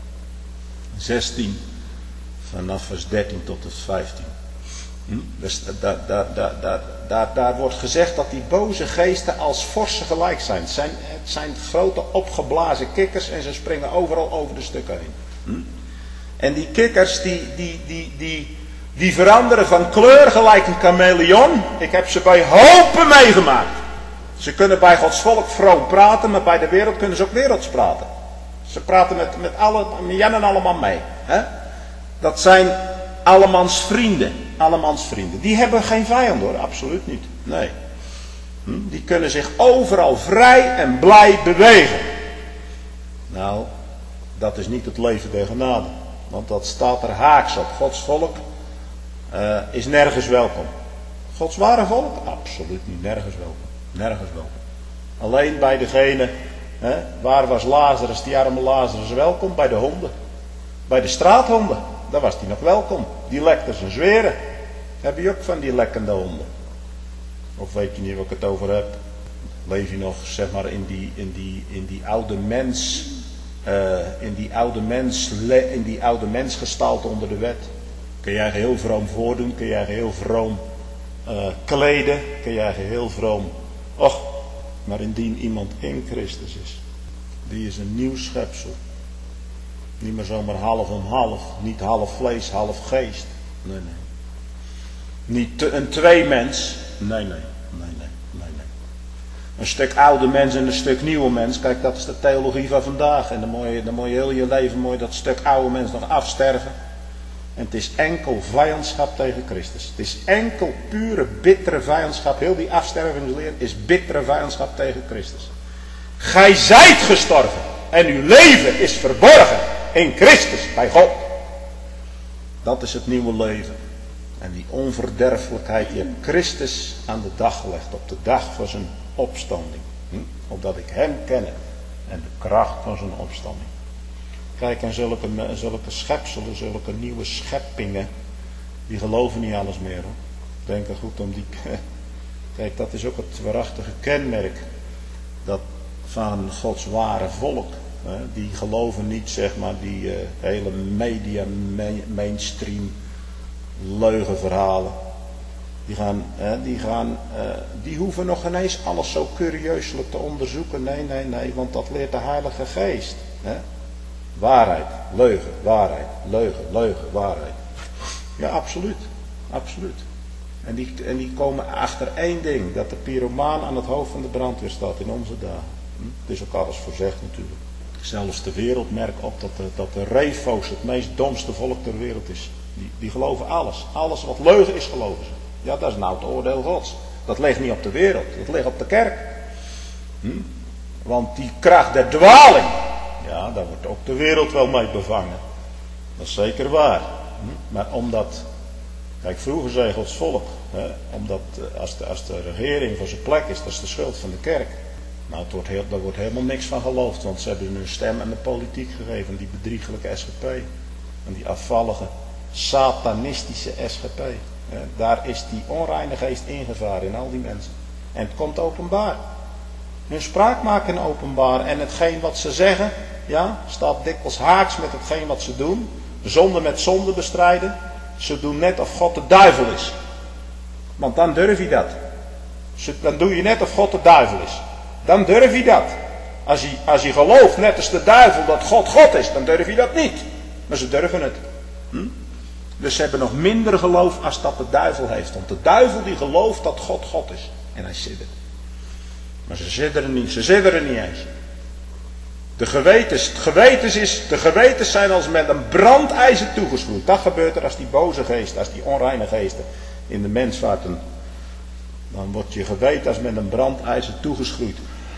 zestien, vanaf vers dertien tot het vijftien. Hm? Dus daar, daar, daar, daar, daar, daar wordt gezegd dat die boze geesten als vorsten gelijk zijn. Het zijn, het zijn grote opgeblazen kikkers en ze springen overal over de stukken heen. Hm? En die kikkers die, die, die, die, die veranderen van kleur gelijk een chameleon. Ik heb ze bij hopen meegemaakt. Ze kunnen bij Gods volk vroom praten, maar bij de wereld kunnen ze ook werelds praten. Ze praten met, met alle, jennen allemaal mee. Hè? Dat zijn allemans vrienden. Allemans vrienden. Die hebben geen vijand hoor, absoluut niet. Nee. Hm? Die kunnen zich overal vrij en blij bewegen. Nou, dat is niet het leven der genade. Want dat staat er haaks op. Gods volk uh, is nergens welkom. Gods ware volk? Absoluut niet. Nergens welkom. Nergens welkom. Alleen bij degene, hè, waar was Lazarus, die arme Lazarus, welkom? Bij de honden. Bij de straathonden. Daar was hij nog welkom. Die lekte zijn zweren. Heb je ook van die lekkende honden? Of weet je niet waar ik het over heb? Leef je nog, zeg maar, in die, in die, in die oude mens... Uh, in die oude mens, in die oude mensgestalte onder de wet. Kun jij heel vroom voordoen, kun jij heel vroom uh, kleden, kun jij heel vroom. Och, maar indien iemand in Christus is, die is een nieuw schepsel. Niet meer zomaar half om half, niet half vlees, half geest. Nee, nee. Niet te, een twee mens. Nee, nee, nee, nee, nee, nee. Een stuk oude mens en een stuk nieuwe mens. Kijk, dat is de theologie van vandaag. En dan moet je, dan moet je heel je leven mooi dat stuk oude mens nog afsterven. En het is enkel vijandschap tegen Christus. Het is enkel pure, bittere vijandschap. Heel die afstervingsleer is bittere vijandschap tegen Christus. Gij zijt gestorven. En uw leven is verborgen in Christus bij God. Dat is het nieuwe leven. En die onverderfelijkheid, die heeft Christus aan de dag gelegd. Op de dag van zijn opstanding. Hm? Opdat ik hem kenne. En de kracht van zijn opstanding. Kijk, en zulke, zulke schepselen, zulke nieuwe scheppingen. Die geloven niet alles meer hoor. Denk er goed om die. Kijk, dat is ook het waarachtige kenmerk. Dat van Gods ware volk. Hè? Die geloven niet, zeg maar, die uh, hele media main, mainstream leugenverhalen. Die gaan, hè, die gaan, uh, die hoeven nog ineens alles zo curieuselijk te onderzoeken. Nee, nee, nee, want dat leert de Heilige Geest. Hè? Waarheid, leugen, waarheid, leugen, leugen, waarheid. Ja, absoluut, absoluut. En die, en die komen achter één ding, dat de pyromaan aan het hoofd van de brandweer staat in onze dagen. Hm? Het is ook alles voorzegd natuurlijk. Zelfs de wereld merkt op dat de, dat de refo's het meest domste volk ter wereld is. Die, die geloven alles. Alles wat leugen is, geloven ze. Ja, dat is nou het oordeel Gods. Dat ligt niet op de wereld, dat ligt op de kerk. Hm? Want die kracht der dwaling, ja, daar wordt ook de wereld wel mee bevangen. Dat is zeker waar. Hm? Maar omdat, kijk, vroeger zei Gods volk, hè, omdat als de, als de regering van zijn plek is, dat is de schuld van de kerk. Nou, het wordt heel, daar wordt helemaal niks van geloofd, want ze hebben hun stem aan de politiek gegeven, die bedriegelijke S G P. En die afvallige, satanistische S G P. Hè, daar is die onreine geest ingevaren in al die mensen. En het komt openbaar. Hun spraak maken openbaar en hetgeen wat ze zeggen, ja, staat dikwijls haaks met hetgeen wat ze doen. Zonde met zonde bestrijden. Ze doen net of God de duivel is. Want dan durf je dat. Dan doe je net of God de duivel is. Dan durf je dat. Als je, als je gelooft, net als de duivel, dat God God is, dan durf je dat niet. Maar ze durven het. Hm? Dus ze hebben nog minder geloof als dat de duivel heeft. Want de duivel die gelooft dat God God is. En hij siddert. Maar ze sidderen niet, ze sidderen niet eens. De gewetens, gewetens, is, de gewetens zijn als met een brandijzer toegeschroeid. Dat gebeurt er als die boze geesten, als die onreine geesten in de mens vaarten. Dan wordt je geweten als met een brandijzer toegeschroeid.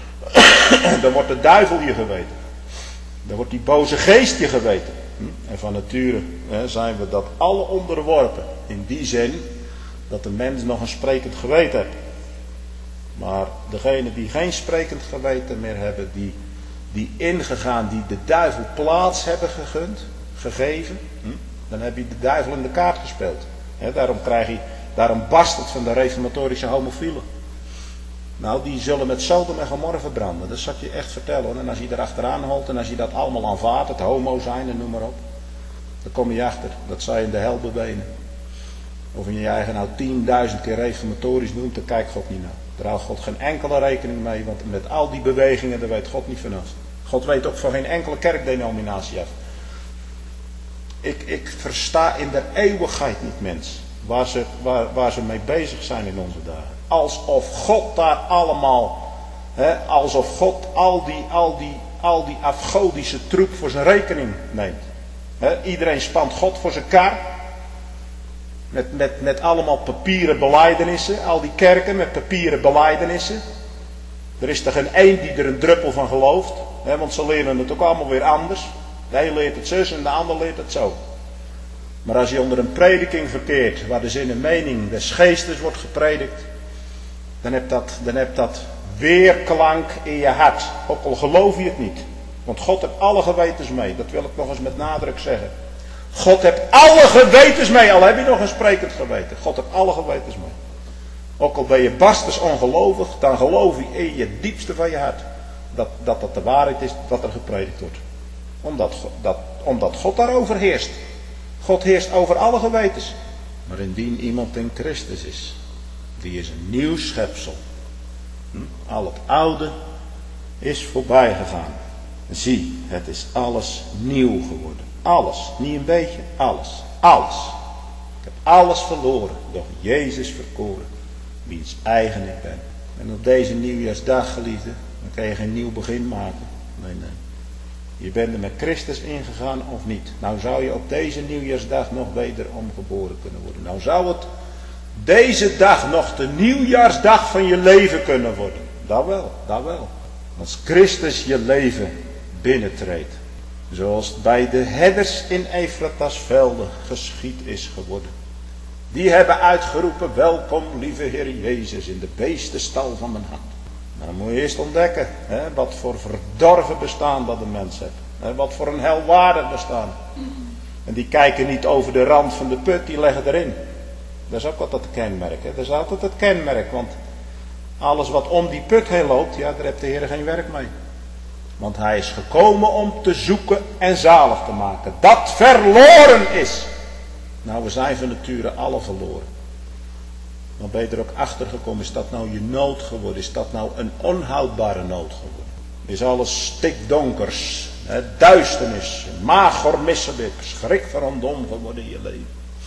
Dan wordt de duivel je geweten. Dan wordt die boze geest je geweten. En van nature hè, zijn we dat alle onderworpen. In die zin dat de mens nog een sprekend geweten heeft. Maar degenen die geen sprekend geweten meer hebben, die, die ingegaan, die de duivel plaats hebben gegund, gegeven, dan heb je de duivel in de kaart gespeeld. He, daarom, krijg je, daarom barst het van de reformatorische homofielen. Nou, die zullen met Sodom en Gomorra verbranden. Dat zal ik je echt vertellen hoor. En als je er achteraan holt en als je dat allemaal aanvaardt, het homo zijn en noem maar op, dan kom je achter. Dat zou je in de hel bebenen. Of je je eigen nou tienduizend keer reformatorisch noemt, dan kijkt God niet naar. Daar houdt God geen enkele rekening mee, want met al die bewegingen, daar weet God niet vanaf. God weet ook van geen enkele kerkdenominatie af. Ik, ik versta in de eeuwigheid niet, mens, waar ze, waar, waar ze mee bezig zijn in onze dagen. Alsof God daar allemaal, hè, alsof God al die, al, die, al die afgodische troep voor zijn rekening neemt. Hè, iedereen spant God voor zijn kar. Met, met, met allemaal papieren belijdenissen. Al die kerken met papieren belijdenissen. Er is er geen één die er een druppel van gelooft. Hè, want ze leren het ook allemaal weer anders. De een leert het zus en de ander leert het zo. Maar als je onder een prediking verkeert, waar de zin en mening des geestes wordt gepredikt, dan heb dat, dan heb dat weerklank in je hart. Ook al geloof je het niet. Want God heeft alle gewetens mee. Dat wil ik nog eens met nadruk zeggen. God heeft alle gewetens mee. Al heb je nog een sprekend geweten. God heeft alle gewetens mee. Ook al ben je barstens ongelovig, dan geloof je in je diepste van je hart dat dat, dat de waarheid is wat er gepredikt wordt. Omdat, dat, omdat God daarover heerst. God heerst over alle gewetens. Maar indien iemand in Christus is, die is een nieuw schepsel. Hm? Al het oude is voorbij gegaan. Zie, het is alles nieuw geworden. Alles, niet een beetje, alles. Alles. Ik heb alles verloren, doch Jezus verkoren, wiens eigen ik ben. En op deze nieuwjaarsdag, geliefde, dan kan je geen nieuw begin maken. Nee, nee. Je bent er met Christus ingegaan of niet. Nou zou je op deze nieuwjaarsdag nog wederom geboren kunnen worden. Nou zou het deze dag nog de nieuwjaarsdag van je leven kunnen worden. Dat wel, dat wel. Als Christus je leven binnentreedt. Zoals het bij de herders in Efratas velden geschied is geworden. Die hebben uitgeroepen, welkom lieve Heer Jezus in de beestenstal van mijn hand. Nou moet je eerst ontdekken, hè, wat voor verdorven bestaan dat een mens heeft. Hè, wat voor een helwaardig bestaan. En die kijken niet over de rand van de put, die leggen erin. Dat is ook altijd het kenmerk. Hè. Dat is altijd het kenmerk, want alles wat om die put heen loopt, ja, daar heeft de Heer geen werk mee. Want hij is gekomen om te zoeken en zalig te maken. Dat verloren is. Nou, we zijn van nature alle verloren. Maar ben je er ook achter gekomen, is dat nou je nood geworden? Is dat nou een onhoudbare nood geworden? Is alles stikdonkers, hè, duisternis, mager misselijk, schrik verandom geworden in je leven?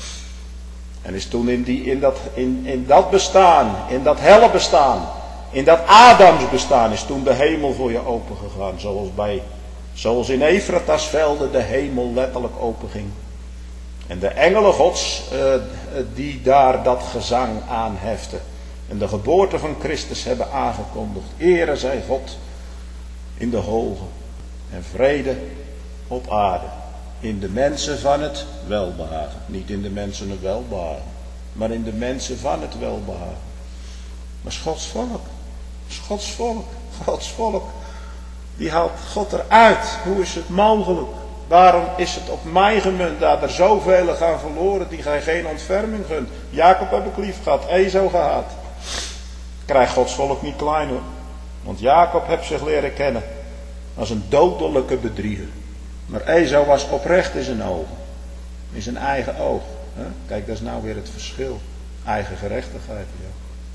En is toen in, die, in, dat, in, in dat bestaan, in dat helle bestaan, in dat Adams bestaan, is toen de hemel voor je open gegaan. Zoals, bij, zoals in Efratas velden de hemel letterlijk open ging. En de engelen gods uh, die daar dat gezang aanheften. En de geboorte van Christus hebben aangekondigd. Ere zij God in de hoge. En vrede op aarde. In de mensen van het welbehagen. Niet in de mensen het welbehagen. Maar in de mensen van het welbehagen. Maar is Gods volk. Is Gods volk. Gods volk. Die haalt God eruit. Hoe is het mogelijk? Waarom is het op mij gemunt dat er zoveel gaan verloren die gij geen ontferming gunt? Jacob heb ik lief gehad, Esau gehaat. Krijgt Gods volk niet klein hoor. Want Jacob heeft zich leren kennen als een dodelijke bedrieger. Maar Esau was oprecht in zijn ogen. In zijn eigen oog. Kijk, dat is nou weer het verschil. Eigen gerechtigheid. Ja.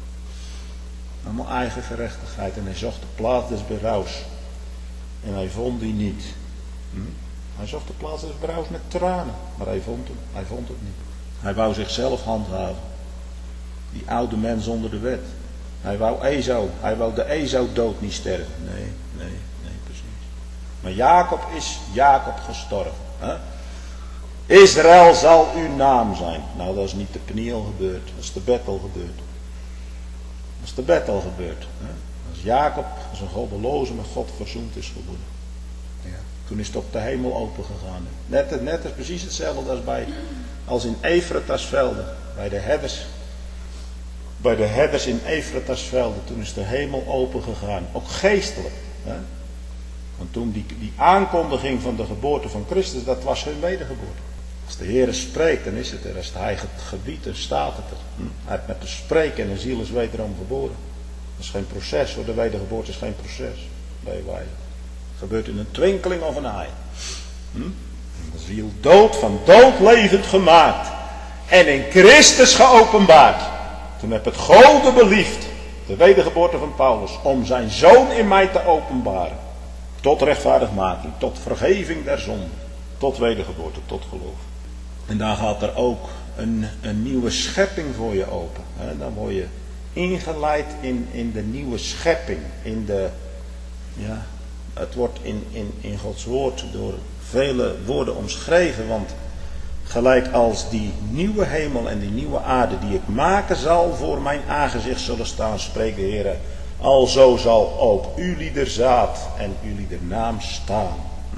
Allemaal eigen gerechtigheid. En hij zocht de plaats des berouws. En hij vond die niet. Hm? Hij zocht de plaats des berouws met tranen. Maar hij vond, hem, hij vond het niet. Hij wou zichzelf handhaven. Die oude mens onder de wet. Hij wou Esau. Hij wou de Esau dood niet sterven. Nee, nee, nee, precies. Maar Jacob is Jacob gestorven. Hè? Israël zal uw naam zijn. Nou, dat is niet de Peniel gebeurd. Dat is de Bethel gebeurd. Dat is de Bethel gebeurd. Hè? Als Jacob als een goddeloze met God verzoend is geworden. Ja. Toen is het op de hemel open gegaan. Net, net is precies hetzelfde als, bij, als in Efratasvelden. Bij de herders. Bij de herders in Efratasvelden. Toen is de hemel open gegaan. Ook geestelijk. Hè? Want toen die, die aankondiging van de geboorte van Christus. Dat was hun wedergeboorte. Als de Heer spreekt, dan is het er. Als hij het gebiedt, dan staat het er. Hm? Hij heeft met te spreken en een ziel is wederom geboren. Dat is geen proces hoor. De wedergeboorte is geen proces. Nee, wij. Het gebeurt in een twinkeling of een eye. Hm? De ziel dood van dood levend gemaakt. En in Christus geopenbaard. Toen heb het Gode beliefd. De wedergeboorte van Paulus. Om zijn zoon in mij te openbaren. Tot rechtvaardigmaking. Tot vergeving der zonde. Tot wedergeboorte. Tot geloof. En dan gaat er ook een, een nieuwe schepping voor je open. He, dan word je ingeleid in, in de nieuwe schepping. In de, ja, het wordt in, in, in Gods woord door vele woorden omschreven. Want gelijk als die nieuwe hemel en die nieuwe aarde die ik maken zal voor mijn aangezicht zullen staan, spreekt de Heer. Alzo zal ook ulieder zaad en ulieder naam staan.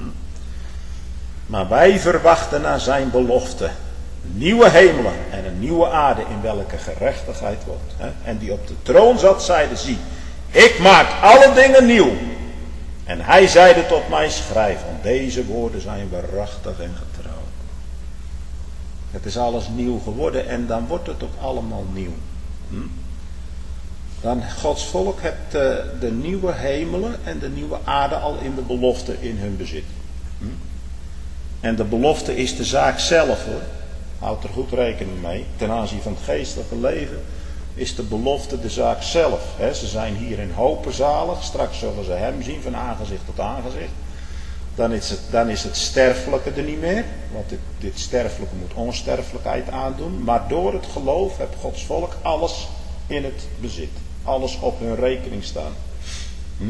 Maar wij verwachten naar zijn belofte nieuwe hemelen en een nieuwe aarde in welke gerechtigheid woont. Hè? En die op de troon zat, zeide, zie, ik maak alle dingen nieuw. En hij zeide tot mij, schrijf, want deze woorden zijn waarachtig en getrouw. Het is alles nieuw geworden en dan wordt het ook allemaal nieuw. Hm? Dan Gods volk hebt de, de nieuwe hemelen en de nieuwe aarde al in de belofte in hun bezit. Hm? En de belofte is de zaak zelf hoor. Houd er goed rekening mee. Ten aanzien van het geestelijke leven is de belofte de zaak zelf. He, ze zijn hier in hopen zalig. Straks zullen ze hem zien van aangezicht tot aangezicht. Dan is het, dan is het sterfelijke er niet meer. Want dit, dit sterfelijke moet onsterfelijkheid aandoen. Maar door het geloof heeft Gods volk alles in het bezit. Alles op hun rekening staan. Hm?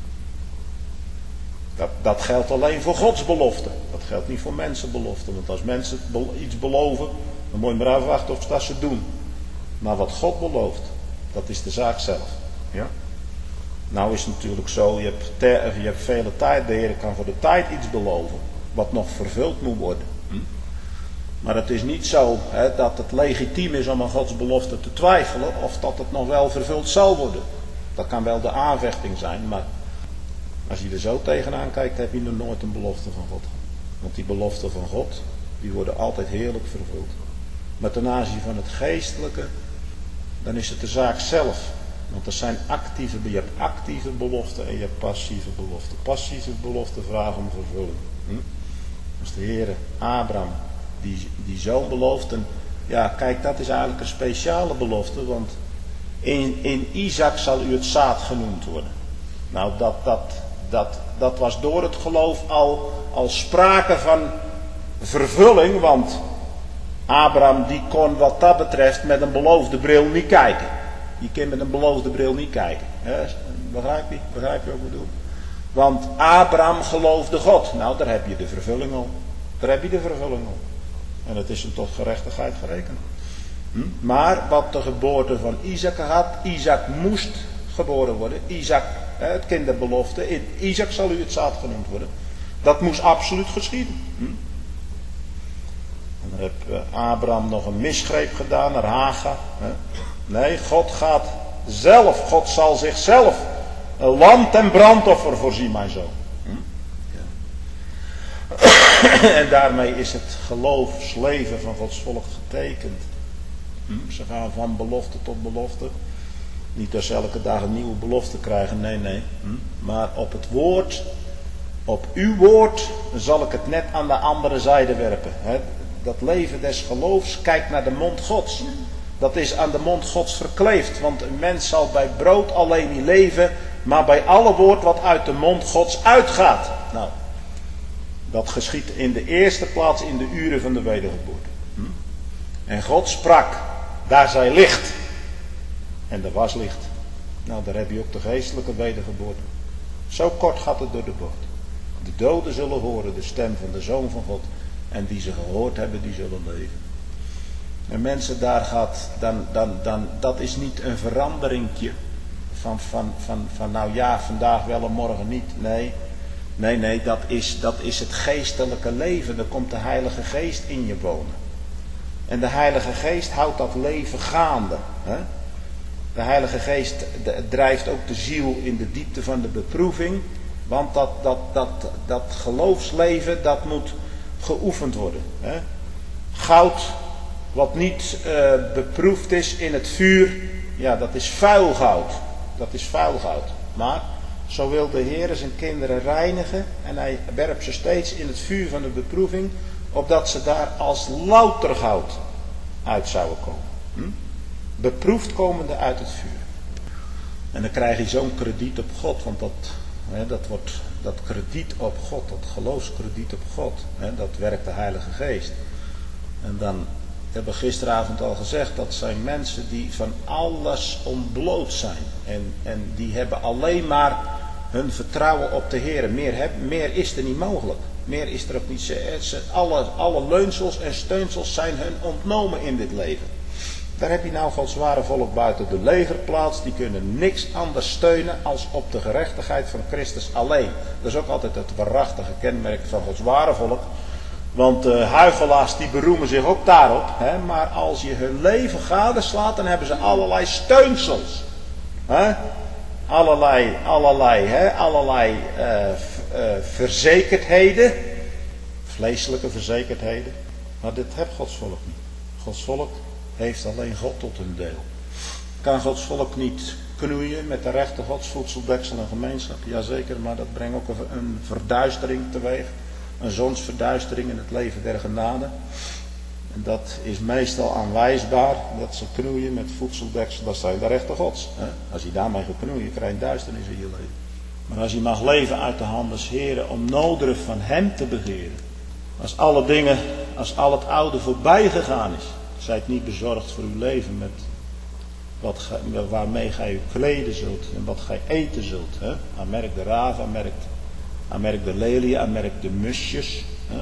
Dat, dat geldt alleen voor Gods belofte. Dat geldt niet voor mensenbeloften. Want als mensen iets beloven, dan moet je maar afwachten of ze dat ze doen. Maar wat God belooft, dat is de zaak zelf. Ja? Nou is het natuurlijk zo, je hebt, ter, je hebt vele tijd. De Heer kan voor de tijd iets beloven. Wat nog vervuld moet worden. Hm? Maar het is niet zo hè, dat het legitiem is om aan Gods belofte te twijfelen. Of dat het nog wel vervuld zal worden. Dat kan wel de aanvechting zijn, maar als je er zo tegenaan kijkt, heb je nog nooit een belofte van God. Want die beloften van God, die worden altijd heerlijk vervuld. Maar ten aanzien van het geestelijke, dan is het de zaak zelf. Want er zijn actieve, je hebt actieve beloften en je hebt passieve beloften. Passieve beloften vragen om vervulling. Hm? Als de Heer Abraham die, die zoon belooft, en ja, kijk, dat is eigenlijk een speciale belofte, want in, in Isaac zal u het zaad genoemd worden. Nou, dat, dat, dat, dat was door het geloof al, al sprake van vervulling, want Abraham die kon wat dat betreft met een beloofde bril niet kijken. Je kan met een beloofde bril niet kijken. He, begrijp je? Begrijp je wat ik bedoel? Want Abraham geloofde God. Nou, daar heb je de vervulling al. Daar heb je de vervulling al. En het is hem tot gerechtigheid gerekend. Hm? Maar wat de geboorte van Isaac had, Isaac moest geboren worden. Isaac, het kinderbelofte, in Isaac zal u het zaad genoemd worden. Dat moest absoluut geschieden. Hm? En dan heeft Abraham nog een misgreep gedaan naar Hagar. Nee, God gaat zelf, God zal zichzelf een lam ten brandoffer voorzien, mijn zoon. Hm? Ja. En daarmee is het geloofsleven van Gods volk getekend. Hm? Ze gaan van belofte tot belofte. Niet dat ze elke dag een nieuwe belofte krijgen, nee, nee. Hm? Maar op het woord, op uw woord, zal ik het net aan de andere zijde werpen. He, dat leven des geloofs kijkt naar de mond Gods. Dat is aan de mond Gods verkleefd. Want een mens zal bij brood alleen niet leven, maar bij alle woord wat uit de mond Gods uitgaat. Nou, dat geschiet in de eerste plaats in de uren van de wedergeboorte. Hm? En God sprak, daar zij licht. En er was licht. Nou, daar heb je ook de geestelijke wedergeboorte. Zo kort gaat het door de bocht. De doden zullen horen de stem van de Zoon van God. En die ze gehoord hebben, die zullen leven. En mensen, daar gaat, dan, dan, dan, dat is niet een veranderingje. Van, van, van, van nou ja, vandaag wel en morgen niet. Nee, nee, nee, dat is, dat is het geestelijke leven. Er komt de Heilige Geest in je wonen. En de Heilige Geest houdt dat leven gaande. Hè? De Heilige Geest drijft ook de ziel in de diepte van de beproeving. Want dat, dat, dat, dat geloofsleven, dat moet geoefend worden. Hè? Goud, wat niet uh, beproefd is in het vuur, ja, dat is vuil goud. Dat is vuil goud. Maar zo wil de Heer zijn kinderen reinigen. En hij werpt ze steeds in het vuur van de beproeving. Opdat ze daar als louter goud uit zouden komen. Hm? Beproefd komende uit het vuur. En dan krijg je zo'n krediet op God. Want dat, hè, dat, wordt, dat krediet op God, dat geloofskrediet op God. Hè, dat werkt de Heilige Geest. En dan hebben we gisteravond al gezegd. Dat zijn mensen die van alles ontbloot zijn. En, en die hebben alleen maar hun vertrouwen op de Heer. Meer, heb, meer is er niet mogelijk. Meer is er ook niet. Ze, ze, alle, alle leunsels en steunsels zijn hun ontnomen in dit leven. Daar heb je nou Gods ware volk buiten de legerplaats. Die kunnen niks anders steunen als op de gerechtigheid van Christus alleen. Dat is ook altijd het waarachtige kenmerk van Gods ware volk. Want uh, huichelaars die beroemen zich ook daarop. Hè? Maar als je hun leven gadeslaat, dan hebben ze allerlei steunsels. Hè? Allerlei, allerlei, hè? allerlei uh, uh, verzekerdheden. Vleeselijke verzekerdheden. Maar dit heeft Gods volk niet. Gods volk heeft alleen God tot hun deel. Kan Gods volk niet knoeien met de rechte Gods voedseldeksel en gemeenschap? Jazeker, maar dat brengt ook een verduistering teweeg. Een zonsverduistering in het leven der genade. En dat is meestal aanwijsbaar. Dat ze knoeien met voedseldeksel. Dat zijn de rechte Gods. Hè? Als je daarmee gaat knoeien, krijg je duisternis in je leven. Maar als je mag leven uit de hand des Heren om noodruf van hem te begeren. Als alle dingen, als al het oude voorbij gegaan is. Zijt niet bezorgd voor uw leven met wat ge, waarmee gij u kleden zult. En wat gij eten zult. Hè? Aanmerk de raven, aanmerk, aanmerk de lelie, aanmerk de musjes. Hè?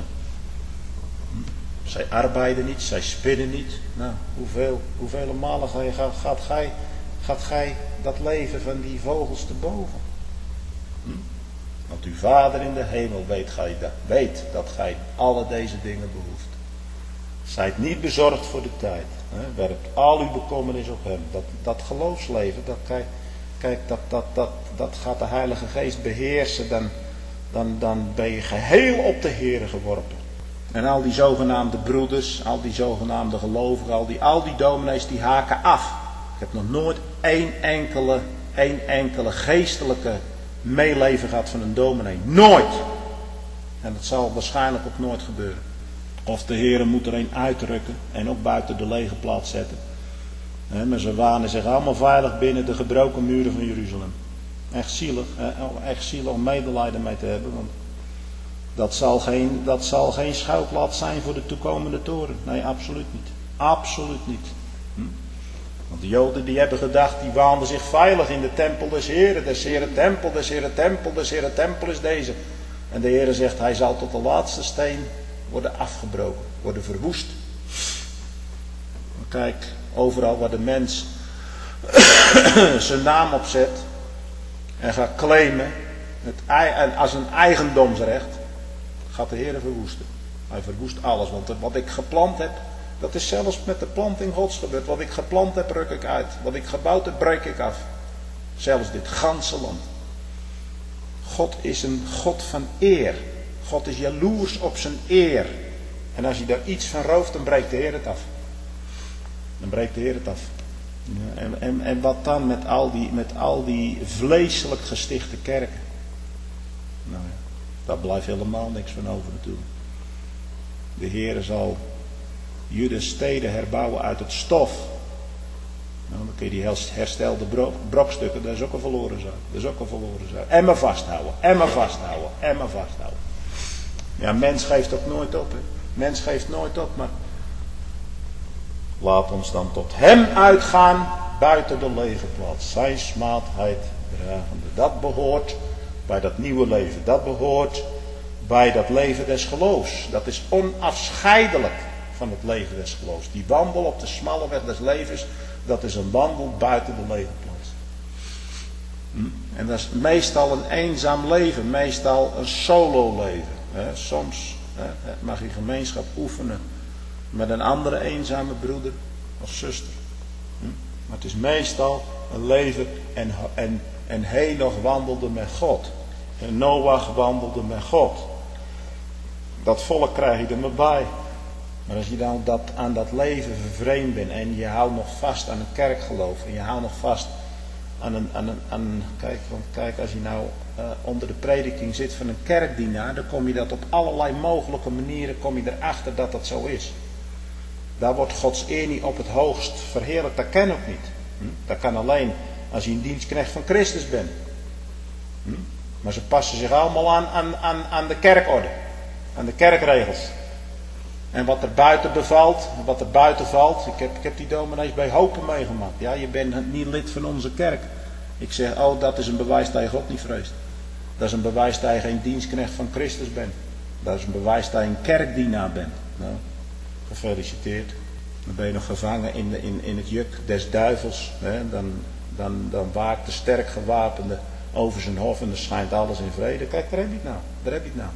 Zij arbeiden niet, zij spinnen niet. Nou, hoeveel, hoeveel malen ga je, gaat, gaat, gij, gaat gij dat leven van die vogels te boven? Hm? Want uw Vader in de hemel weet, gij dat, weet dat gij alle deze dingen behoeft. Zijt niet bezorgd voor de tijd. Hè? Werpt al uw bekommernis op hem. Dat, dat geloofsleven, dat, kijk, kijk dat, dat, dat, dat gaat de Heilige Geest beheersen. Dan, dan, dan ben je geheel op de Heere geworpen. En al die zogenaamde broeders, al die zogenaamde gelovigen, al die, al die dominees, die haken af. Ik heb nog nooit één enkele, één enkele geestelijke meeleven gehad van een dominee. Nooit! En dat zal waarschijnlijk ook nooit gebeuren. Of de Heere moet er een uitrukken en ook buiten de lege plaats zetten. He, maar ze wanen zich allemaal veilig binnen de gebroken muren van Jeruzalem. Echt zielig, echt zielig om medelijden mee te hebben. Want dat zal geen, dat zal geen schuilplaats zijn voor de toekomende toren. Nee, absoluut niet. Absoluut niet. Hm? Want de Joden die hebben gedacht, die waanden zich veilig in de tempel des Heren. Des Heren tempel, des Heren tempel, des Heren tempel is deze. En de Heere zegt, hij zal tot de laatste steen worden afgebroken, worden verwoest. Maar kijk, overal waar de mens zijn naam opzet en gaat claimen, het, als een eigendomsrecht, gaat de Heer verwoesten. Hij verwoest alles, want wat ik geplant heb, dat is zelfs met de planting Gods gebeurd. Wat ik geplant heb, ruk ik uit. Wat ik gebouwd heb, breek ik af. Zelfs dit ganse land. God is een God van eer. God is jaloers op zijn eer. En als je daar iets van rooft, dan breekt de Heer het af. Dan breekt de Heer het af. Ja, en, en, en wat dan met al, die, met al die vleeselijk gestichte kerken? Nou ja, daar blijft helemaal niks van over natuurlijk. De Heer zal Judas steden herbouwen uit het stof. Nou, dan kun je die herstelde brok, brokstukken, dat is ook een verloren zaak. Dat is ook een verloren zaak. En maar vasthouden, en maar vasthouden, en maar vasthouden. Ja, mens geeft ook nooit op. Hè. Mens geeft nooit op, maar laat ons dan tot hem uitgaan buiten de legerplaats. Zijn smaadheid dragende. Dat behoort bij dat nieuwe leven. Dat behoort bij dat leven des geloofs. Dat is onafscheidelijk van het leven des geloofs. Die wandel op de smalle weg des levens, dat is een wandel buiten de legerplaats. Hm? En dat is meestal een eenzaam leven, meestal een solo leven. Hè? Soms hè, mag je gemeenschap oefenen met een andere eenzame broeder of zuster. Hm? Maar het is meestal een leven en, en, en Henoch wandelde met God. En Noach wandelde met God. Dat volk krijg je er maar bij. Maar als je dan dat, aan dat leven vervreemd bent en je houdt nog vast aan een kerkgeloof en je houdt nog vast aan een, aan een, aan, kijk, want kijk, als je nou uh, onder de prediking zit van een kerkdienaar, dan kom je dat op allerlei mogelijke manieren, kom je erachter dat dat zo is. Daar wordt Gods eer niet op het hoogst verheerlijkt, dat kan ook niet. Hm? Dat kan alleen als je een dienstknecht van Christus bent. Hm? Maar ze passen zich allemaal aan, aan, aan, aan de kerkorde, aan de kerkregels. En wat er buiten bevalt, wat er buiten valt, ik heb, ik heb die dominees bij Hopen meegemaakt. Ja, je bent niet lid van onze kerk. Ik zeg, oh, dat is een bewijs dat je God niet vreest. Dat is een bewijs dat je geen dienstknecht van Christus bent. Dat is een bewijs dat je een kerkdienaar bent. Nou, gefeliciteerd. Dan ben je nog gevangen in, de, in, in het juk des duivels. Hè? Dan, dan, dan waakt de sterk gewapende over zijn hof en dan schijnt alles in vrede. Kijk, daar heb je het nou. Daar heb je het nou.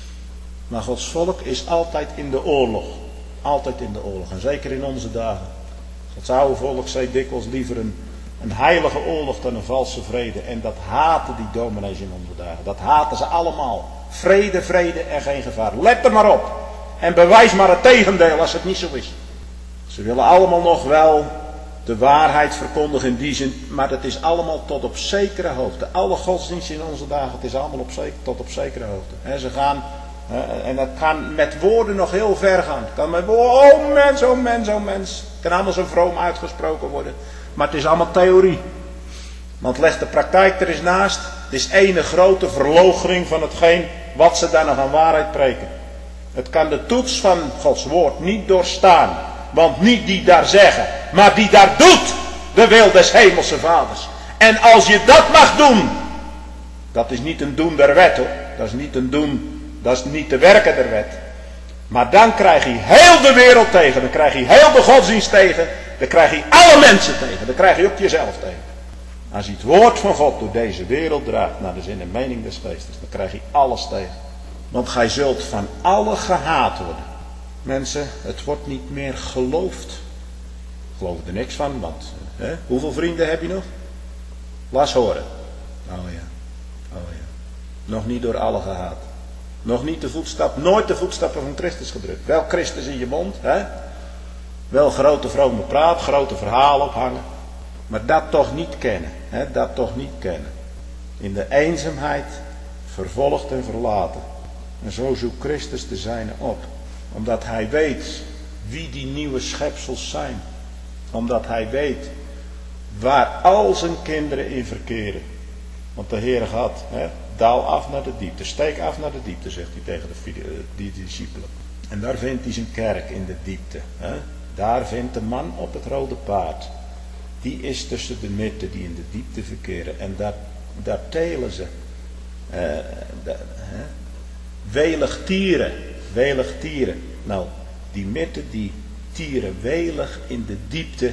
Maar Gods volk is altijd in de oorlog. Altijd in de oorlog. En zeker in onze dagen. Gods oude volk zei dikwijls liever een, een heilige oorlog dan een valse vrede. En dat haten die dominees in onze dagen. Dat haten ze allemaal. Vrede, vrede en geen gevaar. Let er maar op. En bewijs maar het tegendeel als het niet zo is. Ze willen allemaal nog wel de waarheid verkondigen in die zin. Maar dat is allemaal tot op zekere hoogte. Alle godsdiensten in onze dagen. Het is allemaal op zeker, tot op zekere hoogte. En ze gaan... En dat kan met woorden nog heel ver gaan. Het kan met woorden, oh mens, oh mens, oh mens. Het kan allemaal zo vroom uitgesproken worden. Maar het is allemaal theorie. Want leg de praktijk er eens naast. Het is ene grote verloochening van hetgeen wat ze daar nog aan waarheid preken. Het kan de toets van Gods woord niet doorstaan. Want niet die daar zeggen, maar die daar doet de wil des hemelse vaders. En als je dat mag doen, dat is niet een doen der wet hoor. Dat is niet een doen... Dat is niet de werken der wet. Maar dan krijg je heel de wereld tegen. Dan krijg je heel de godsdienst tegen. Dan krijg je alle mensen tegen. Dan krijg je ook jezelf tegen. Als je het woord van God door deze wereld draagt. Naar de zin en mening des geestes. Dan krijg je alles tegen. Want gij zult van alle gehaat worden. Mensen, het wordt niet meer geloofd. Ik geloof er niks van. Want hè, hoeveel vrienden heb je nog? Laat horen. Oh ja. Oh ja. Nog niet door alle gehaat. Nog niet de voetstap, nooit de voetstappen van Christus gedrukt. Wel Christus in je mond, hè? Wel grote vrome praat, grote verhalen ophangen. Maar dat toch niet kennen, hè? Dat toch niet kennen. In de eenzaamheid, vervolgd en verlaten. En zo zoekt Christus de zijne op. Omdat hij weet wie die nieuwe schepsels zijn. Omdat hij weet waar al zijn kinderen in verkeren. Want de Heer gaat, hè? Daal af naar de diepte, steek af naar de diepte, zegt hij tegen de, die discipelen. En daar vindt hij zijn kerk in de diepte. Hè? Daar vindt de man op het rode paard. Die is tussen de midden die in de diepte verkeren. En daar, daar telen ze. Uh, de, hè? Welig tieren. Welig tieren. Nou, die midden die tieren welig in de diepte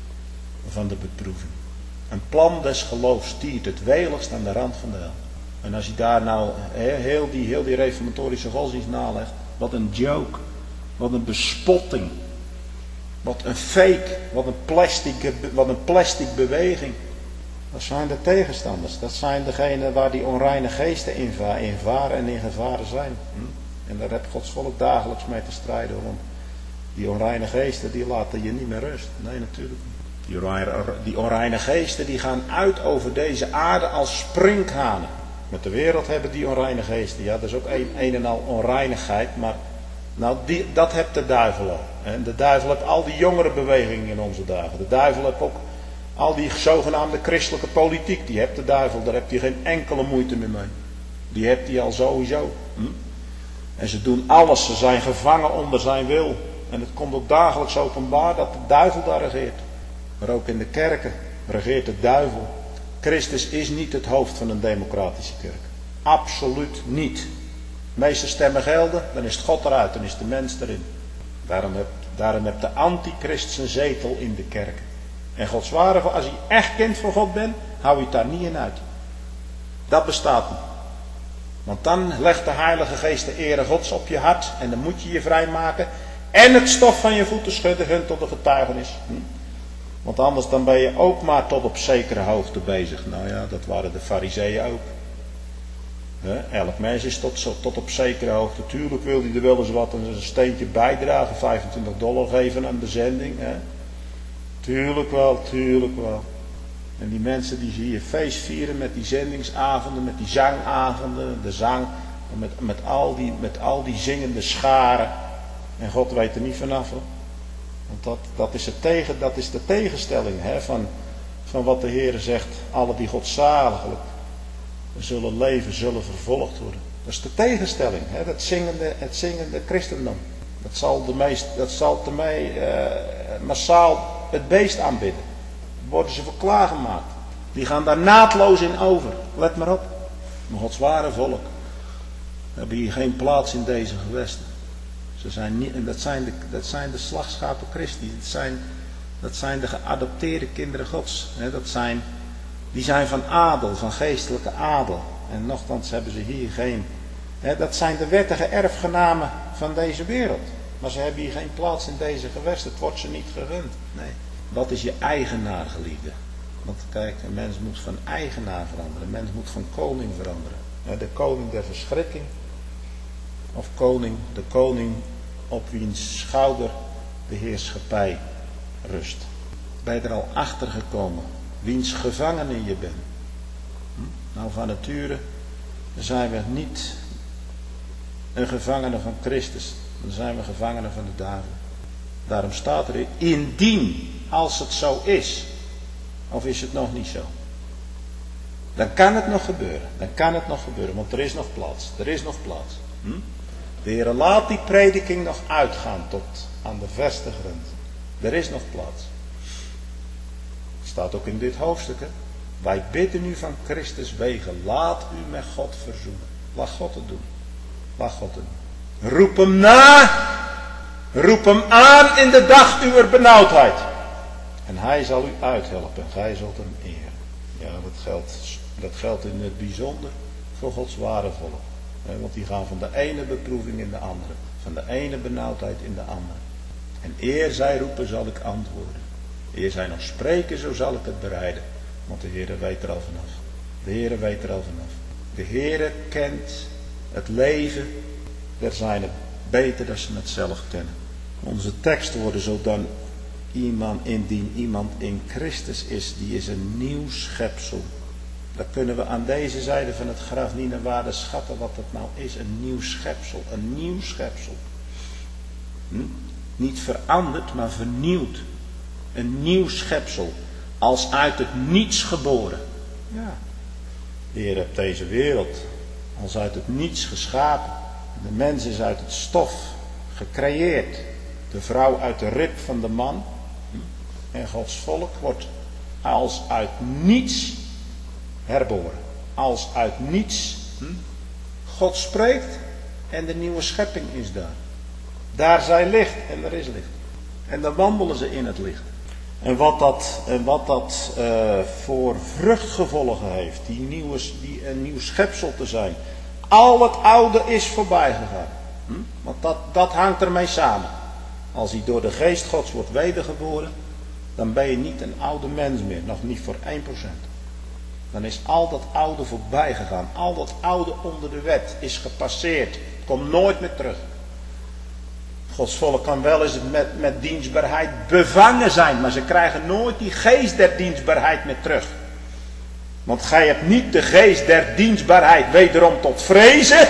van de beproeving. Een plan des geloofs tiert het weligst aan de rand van de hel. En als je daar nou heel die, heel die reformatorische godsdienst nalegt. Wat een joke. Wat een bespotting. Wat een fake. Wat een plastic, wat een plastic beweging. Dat zijn de tegenstanders. Dat zijn degenen waar die onreine geesten in varen en in gevaren zijn. En daar heb Gods volk dagelijks mee te strijden. Want die onreine geesten die laten je niet meer rust. Nee, natuurlijk niet. Die onreine, die onreine geesten die gaan uit over deze aarde als sprinkhanen. Met de wereld hebben die onreine geesten. Ja, dat is ook een, een en al onreinigheid. Maar nou, die, dat heeft de duivel al. En de duivel heeft al die jongere bewegingen in onze dagen. De duivel heeft ook al die zogenaamde christelijke politiek. Die heeft de duivel. Daar heeft hij geen enkele moeite meer mee. Die heeft hij al sowieso. Hm? En ze doen alles. Ze zijn gevangen onder zijn wil. En het komt ook dagelijks openbaar dat de duivel daar regeert. Maar ook in de kerken regeert de duivel. Christus is niet het hoofd van een democratische kerk. Absoluut niet. De meeste stemmen gelden, dan is het God eruit, dan is de mens erin. Daarom heb, daarom heb de antichrist zijn zetel in de kerk. En God zware, als je echt kind van God bent, hou je het daar niet in uit. Dat bestaat niet. Want dan legt de Heilige Geest de ere Gods op je hart en dan moet je je vrijmaken. En het stof van je voeten schudden hun tot de getuigenis. Hm? Want anders dan ben je ook maar tot op zekere hoogte bezig. Nou ja, dat waren de Farizeeën ook. He, elk mens is tot, tot op zekere hoogte. Tuurlijk wil hij er wel eens wat een steentje bijdragen. vijfentwintig dollar geven aan de zending. He. Tuurlijk wel, tuurlijk wel. En die mensen die zie je feest vieren met die zendingsavonden, met die zangavonden, de zang, met, met, al, die, met al die zingende scharen. En God weet er niet vanaf hoor. Want dat, dat, is, het tegen, dat is de tegenstelling hè, van, van wat de Heer zegt. Alle die godzaliglijk zullen leven, zullen vervolgd worden. Dat is de tegenstelling, hè, dat zingende, het zingende christendom. Dat zal, de meest, dat zal te mij uh, massaal het beest aanbidden. Worden ze voor klaargemaakt. Die gaan daar naadloos in over. Let maar op. Maar Gods ware volk hebben hier geen plaats in deze gewesten. Ze zijn niet, en dat zijn de, dat zijn de slagschapen Christi. Dat zijn, dat zijn de geadopteerde kinderen Gods. Dat zijn, die zijn van adel, van geestelijke adel. En nochtans hebben ze hier geen. Dat zijn de wettige erfgenamen van deze wereld. Maar ze hebben hier geen plaats in deze gewesten. Het wordt ze niet gegund. Nee. Wat is je eigenaar, geliefde? Want kijk, een mens moet van eigenaar veranderen. Een mens moet van koning veranderen. De koning der verschrikking. Of koning, de koning op wiens schouder de heerschappij rust. Ben je er al achter gekomen? Wiens gevangene je bent? Hm? Nou, van nature zijn we niet een gevangene van Christus. Dan zijn we gevangenen van de duivel. Daarom staat er indien, als het zo is, of is het nog niet zo, dan kan het nog gebeuren. Dan kan het nog gebeuren, want er is nog plaats. Er is nog plaats. Hm? De Heer laat die prediking nog uitgaan tot aan de verste grens. Er is nog plaats. Het staat ook in dit hoofdstuk. Hè? Wij bidden u van Christus wegen. Laat u met God verzoenen. Laat God het doen. Laat God het doen. Roep hem na. Roep hem aan in de dag uw benauwdheid. En hij zal u uithelpen. Gij zult hem eren. Ja, dat geldt, dat geldt in het bijzonder voor Gods ware volk. Want die gaan van de ene beproeving in de andere. Van de ene benauwdheid in de andere. En eer zij roepen zal ik antwoorden. Eer zij nog spreken zo zal ik het bereiden. Want de Heere weet er al vanaf. De Heere weet er al vanaf. De Heere kent het leven der zijnen beter dan ze het zelf kennen. Onze teksten worden zo dan iemand, indien iemand in Christus is, die is een nieuw schepsel. Dan kunnen we aan deze zijde van het graf niet naar waarde schatten wat dat nou is. Een nieuw schepsel. Een nieuw schepsel. Hm? Niet veranderd, maar vernieuwd. Een nieuw schepsel. Als uit het niets geboren. Ja. De Heer heeft deze wereld als uit het niets geschapen. De mens is uit het stof gecreëerd. De vrouw uit de rib van de man. En Gods volk wordt als uit niets herboren. Als uit niets. Hm? God spreekt en de nieuwe schepping is daar. Daar zij licht en er is licht. En dan wandelen ze in het licht. En wat dat, en wat dat uh, voor vruchtgevolgen heeft. Die nieuwe, die een nieuw schepsel te zijn. Al het oude is voorbij gegaan. Hm? Want dat, dat hangt ermee samen. Als hij door de geest Gods wordt wedergeboren. Dan ben je niet een oude mens meer. Nog niet voor één procent. Dan is al dat oude voorbij gegaan. Al dat oude onder de wet is gepasseerd. Komt nooit meer terug. Gods volk kan wel eens met, met dienstbaarheid bevangen zijn. Maar ze krijgen nooit die geest der dienstbaarheid meer terug. Want gij hebt niet de geest der dienstbaarheid wederom tot vrezen.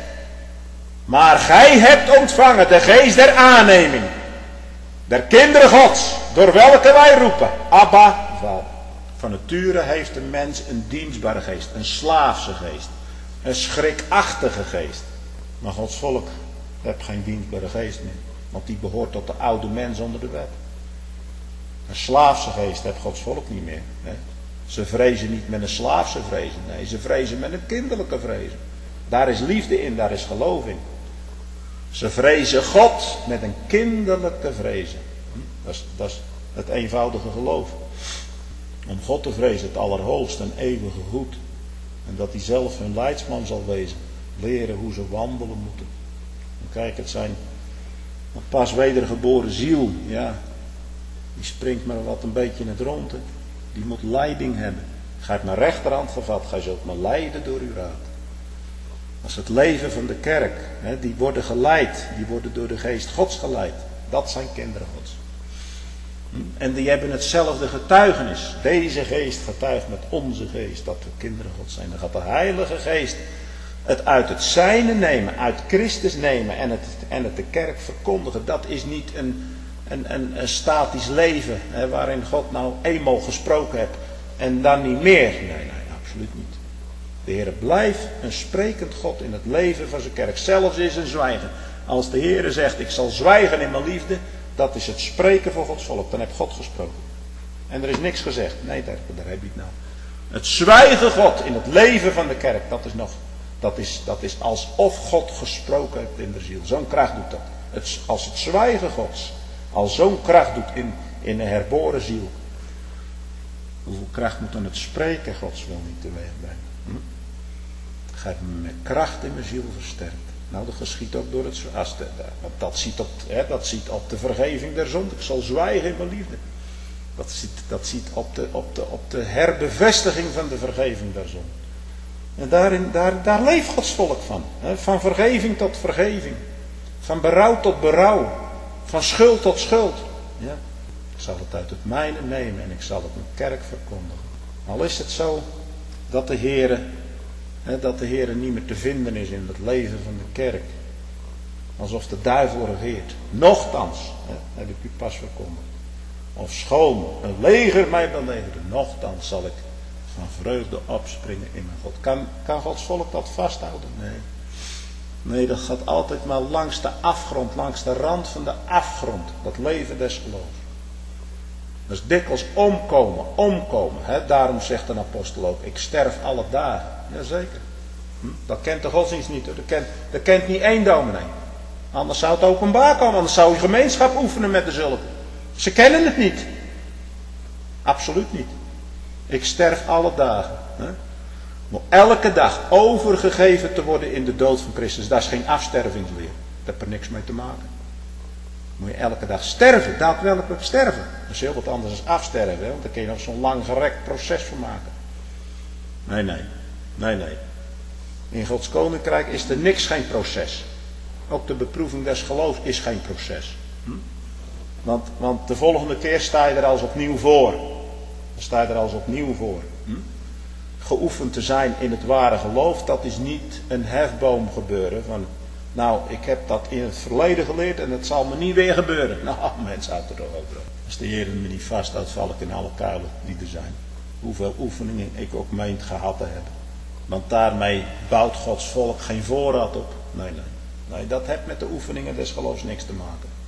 Maar gij hebt ontvangen de geest der aanneming. Der kinderen Gods. Door welke wij roepen. Abba, Vader. Van nature heeft een mens een dienstbare geest. Een slaafse geest. Een schrikachtige geest. Maar Gods volk heeft geen dienstbare geest meer. Want die behoort tot de oude mens onder de wet. Een slaafse geest heeft Gods volk niet meer. Nee. Ze vrezen niet met een slaafse vrezen. Nee, ze vrezen met een kinderlijke vrezen. Daar is liefde in, daar is geloof in. Ze vrezen God met een kinderlijke vrezen. Dat is, dat is het eenvoudige geloof. Om God te vrezen, het allerhoogste en eeuwige goed. En dat hij zelf hun leidsman zal wezen. Leren hoe ze wandelen moeten. En kijk, het zijn een pas wedergeboren ziel. Ja, die springt maar wat een beetje in het rond. Hè. Die moet leiding hebben. Gij hebt mijn rechterhand gevat. Gij zult me leiden door uw raad. Dat is het leven van de kerk. Hè. Die worden geleid. Die worden door de geest Gods geleid. Dat zijn kinderen Gods. En die hebben hetzelfde getuigenis. Deze geest getuigt met onze geest dat we kinderen Gods zijn. Dan gaat de Heilige Geest het uit het zijne nemen, uit Christus nemen en het, en het de kerk verkondigen. Dat is niet een, een, een, een statisch leven, hè, waarin God nou eenmaal gesproken hebt en dan niet meer. Nee, nee, absoluut niet. De Heer blijft een sprekend God in het leven van zijn kerk, zelfs in zijn zwijgen. Als de Heer zegt, ik zal zwijgen in mijn liefde, dat is het spreken voor Gods volk. Dan heb God gesproken. En er is niks gezegd. Nee, daar, daar heb je het nou. Het zwijgen God in het leven van de kerk, dat is nog, dat is, dat is alsof God gesproken heeft in de ziel. Zo'n kracht doet dat. Het, als het zwijgen Gods al zo'n kracht doet in, in een herboren ziel. Hoeveel kracht moet dan het spreken Gods wel niet teweeg brengen? Hm? Gij me met kracht in mijn ziel versterkt. Nou, dat geschiet ook door het zwijgen. Dat ziet op, hè, dat ziet op de vergeving der zonde. Ik zal zwijgen in mijn liefde. Dat ziet, dat ziet op, de, op, de, op de herbevestiging van de vergeving der zonde. En daarin, daar, daar leeft Gods volk van. Hè? Van vergeving tot vergeving. Van berouw tot berouw. Van schuld tot schuld. Ja. Ik zal het uit het mijne nemen en ik zal het mijn kerk verkondigen. Al is het zo dat de Heere, hè, dat de Heere niet meer te vinden is in het leven van de kerk. Alsof de duivel regeert. Nochtans, hè, heb ik u pas verkondigd. Of schoon een leger mij belegerde, nochtans zal ik van vreugde opspringen in mijn God. Kan, kan Gods volk dat vasthouden? Nee. Nee, dat gaat altijd maar langs de afgrond, langs de rand van de afgrond. Dat leven des geloofs. Dat is dikwijls omkomen, omkomen. Hè? Daarom zegt een apostel ook, ik sterf alle dagen. Jazeker. Hm? Dat kent de godsdienst niet. Dat kent, dat kent niet één dominee. Anders zou het openbaar komen, anders zou je gemeenschap oefenen met de zulken. Ze kennen het niet. Absoluut niet. Ik sterf alle dagen. Hè? Maar elke dag overgegeven te worden in de dood van Christus, dat is geen afstervingsleer. Dat heeft er niks mee te maken. Moet je elke dag sterven, daadwerkelijk sterven. Dat is heel wat anders dan afsterven, hè? Want daar kun je nog zo'n lang gerekt proces van maken. Nee, nee. Nee, nee. In Gods koninkrijk is er niks geen proces. Ook de beproeving des geloofs is geen proces. Hm? Want, want de volgende keer sta je er als opnieuw voor. Dan sta je er als opnieuw voor. Hm? Geoefend te zijn in het ware geloof, dat is niet een hefboom gebeuren. Van, nou, ik heb dat in het verleden geleerd en het zal me niet weer gebeuren. Nou, mensen houdt er toch over. Als de Heer me niet vasthoudt, val ik in alle kuilen die er zijn. Hoeveel oefeningen ik ook meent gehad te hebben. Want daarmee bouwt Gods volk geen voorraad op. Nee, nee. Nee, dat heeft met de oefeningen des geloofs niks te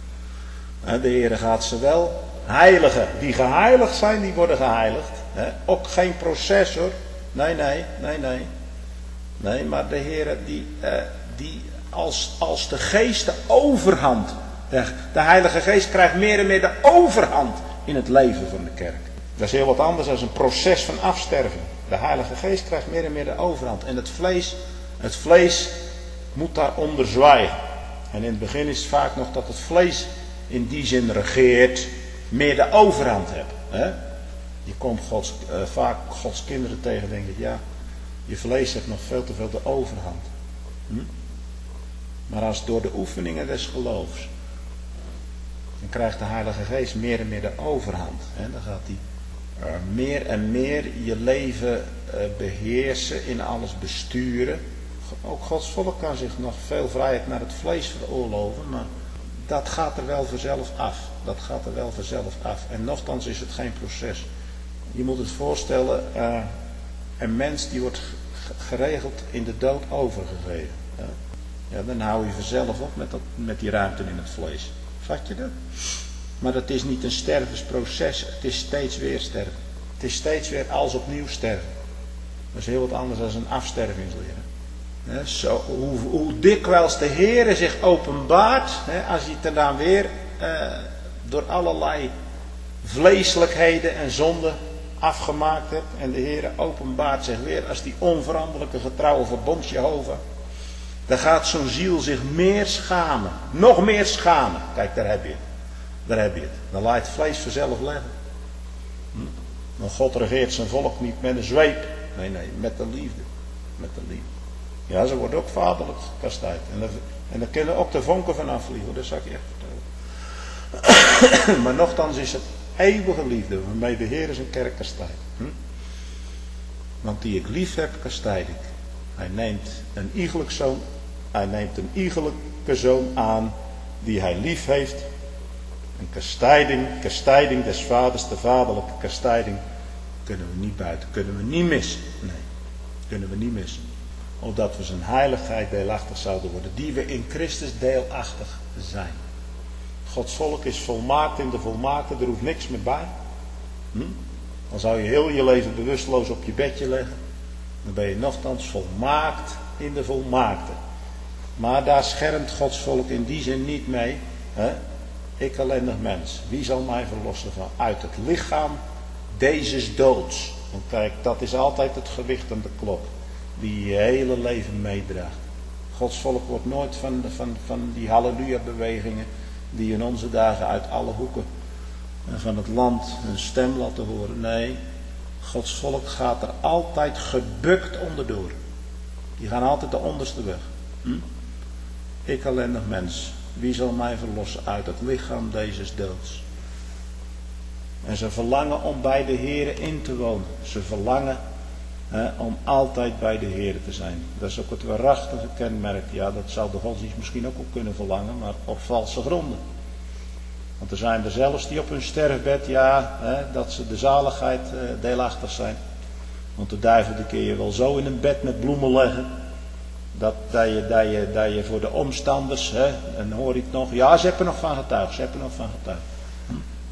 maken. De Heer gaat ze wel heiligen. Die geheiligd zijn, die worden geheiligd. Ook geen proces hoor. Nee, nee, nee, nee. Nee, maar de Heer die, die als, als de geest de overhand. De, de Heilige Geest krijgt meer en meer de overhand in het leven van de kerk. Dat is heel wat anders dan een proces van afsterving. De Heilige Geest krijgt meer en meer de overhand. En het vlees, het vlees moet daaronder zwijgen. En in het begin is het vaak nog dat het vlees in die zin regeert, meer de overhand hebt. Hè? Je komt Gods, uh, vaak Gods kinderen tegen en denkt, ja, je vlees heeft nog veel te veel de overhand. Hm? Maar als door de oefeningen des geloofs, dan krijgt de Heilige Geest meer en meer de overhand. Hè? Dan gaat hij uh, meer en meer je leven uh, beheersen, in alles besturen. Ook Gods volk kan zich nog veel vrijheid naar het vlees veroorloven, maar dat gaat er wel vanzelf af. Dat gaat er wel vanzelf af. En nochtans is het geen proces. Je moet het voorstellen, uh, een mens die wordt geregeld in de dood overgegeven. Ja, ja, dan hou je vanzelf op met, dat, met die ruimte in het vlees. Vat je dat? Maar dat is niet een stervensproces. Het is steeds weer sterven. Het is steeds weer als opnieuw sterven. Dat is heel wat anders dan een afstervingsleer. He, zo, hoe, hoe dikwijls de Heere zich openbaart, he, als je het er dan weer uh, door allerlei vleeselijkheden en zonden afgemaakt hebt. En de Heere openbaart zich weer als die onveranderlijke getrouwe verbond Jehovah. Dan gaat zo'n ziel zich meer schamen. Nog meer schamen. Kijk, daar heb je het. Daar heb je het. Dan laat het vlees vanzelf leggen. Hm? Want God regeert zijn volk niet met een zweep. Nee, nee, met de liefde. Met de liefde. Ja, ze worden ook vaderlijk gekastijd. En daar, en daar kunnen ook de vonken van afvliegen. Dat zal ik je echt vertellen. Maar nochtans is het eeuwige liefde waarmee de Heer zijn kerk kastijdt. Hm? Want die ik lief heb, kastijd ik. Hij neemt een iegelijk zoon, hij neemt een iegelijke zoon aan die hij lief heeft. Een kastijding, kastijding des vaders, de vaderlijke kastijding, kunnen we niet buiten, kunnen we niet missen. Nee, kunnen we niet missen. Opdat we zijn heiligheid deelachtig zouden worden, die we in Christus deelachtig zijn. Gods volk is volmaakt in de volmaakte, er hoeft niks meer bij. Hm? Dan zou je heel je leven bewusteloos op je bedje leggen. Dan ben je nochtans volmaakt in de volmaakte. Maar daar schermt Gods volk in die zin niet mee. Hè? Ik ellendig mens, wie zal mij verlossen van uit het lichaam dezes doods? Want kijk, dat is altijd het gewicht aan de klok. Die je hele leven meedraagt. Gods volk wordt nooit van, de, van, van die halleluja bewegingen die in onze dagen uit alle hoeken van het land een stem laten horen. Nee, Gods volk gaat er altijd gebukt onderdoor. Die gaan altijd de onderste weg. Hm? Ik ellendig mens, wie zal mij verlossen uit het lichaam dezes doods? En ze verlangen om bij de Heere in te wonen. Ze verlangen hè, om altijd bij de Heere te zijn. Dat is ook het waarachtige kenmerk. Ja, dat zou de godsdienst misschien ook wel kunnen verlangen, maar op valse gronden. Want er zijn er zelfs die op hun sterfbed, ja, hè, dat ze de zaligheid eh, deelachtig zijn. Want de duivel die kun je wel zo in een bed met bloemen leggen. Dat, dat, je, dat, je, dat je voor de omstanders, hè, en hoor je het nog, ja, ze hebben er nog van getuigd, ze hebben er nog van getuigd. Hm?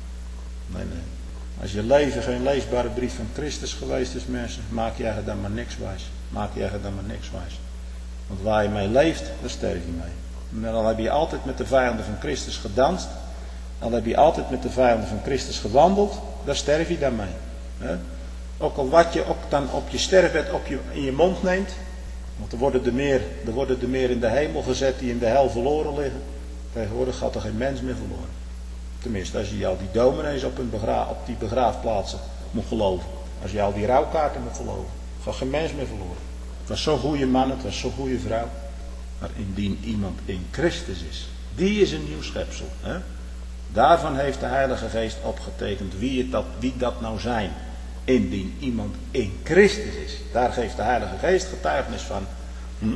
Nee, nee. Als je leven geen leesbare brief van Christus geweest is, mensen, maak je dan maar niks wijs. Maak je dan maar niks wijs. Want waar je mee leeft, daar sterf je mee. En dan heb je altijd met de vijanden van Christus gedanst. Dan heb je altijd met de vijanden van Christus gewandeld. Daar sterf je dan mee. Hè? Ook al wat je ook dan op je sterfbed op je, in je mond neemt. Want er worden er, meer, er worden er meer in de hemel gezet die in de hel verloren liggen. Tegenwoordig gaat er geen mens meer verloren. Tenminste, als je al die dominees op, hun begra- op die begraafplaatsen moet geloven. Als je al die rouwkaarten moet geloven. Gaat geen mens meer verloren. Het was zo'n goede man, het was zo'n goede vrouw. Maar indien iemand in Christus is, die is een nieuw schepsel. Hè? Daarvan heeft de Heilige Geest opgetekend wie, het dat, wie dat nou zijn. Indien iemand in Christus is. Daar geeft de Heilige Geest getuigenis van. Hm?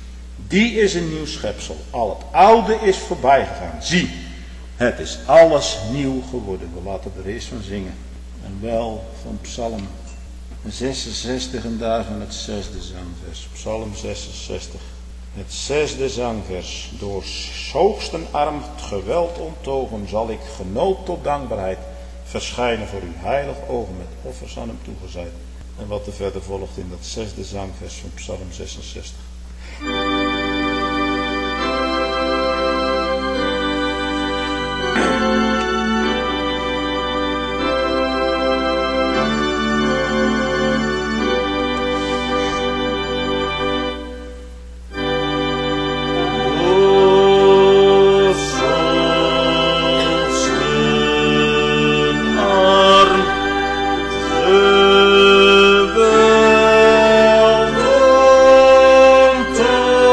Die is een nieuw schepsel. Al het oude is voorbij gegaan. Zie, het is alles nieuw geworden. We laten er eerst van zingen. En wel van Psalm zesenzestig en daarvan het zesde zangvers. Psalm zesenzestig. Het zesde zangvers. Door hoogsten arm het geweld onttogen zal ik genood tot dankbaarheid verschijnen voor uw heilig ogen met offers aan hem toegezijd. En wat er verder volgt in dat zesde zangvers van Psalm zesenzestig. Geweld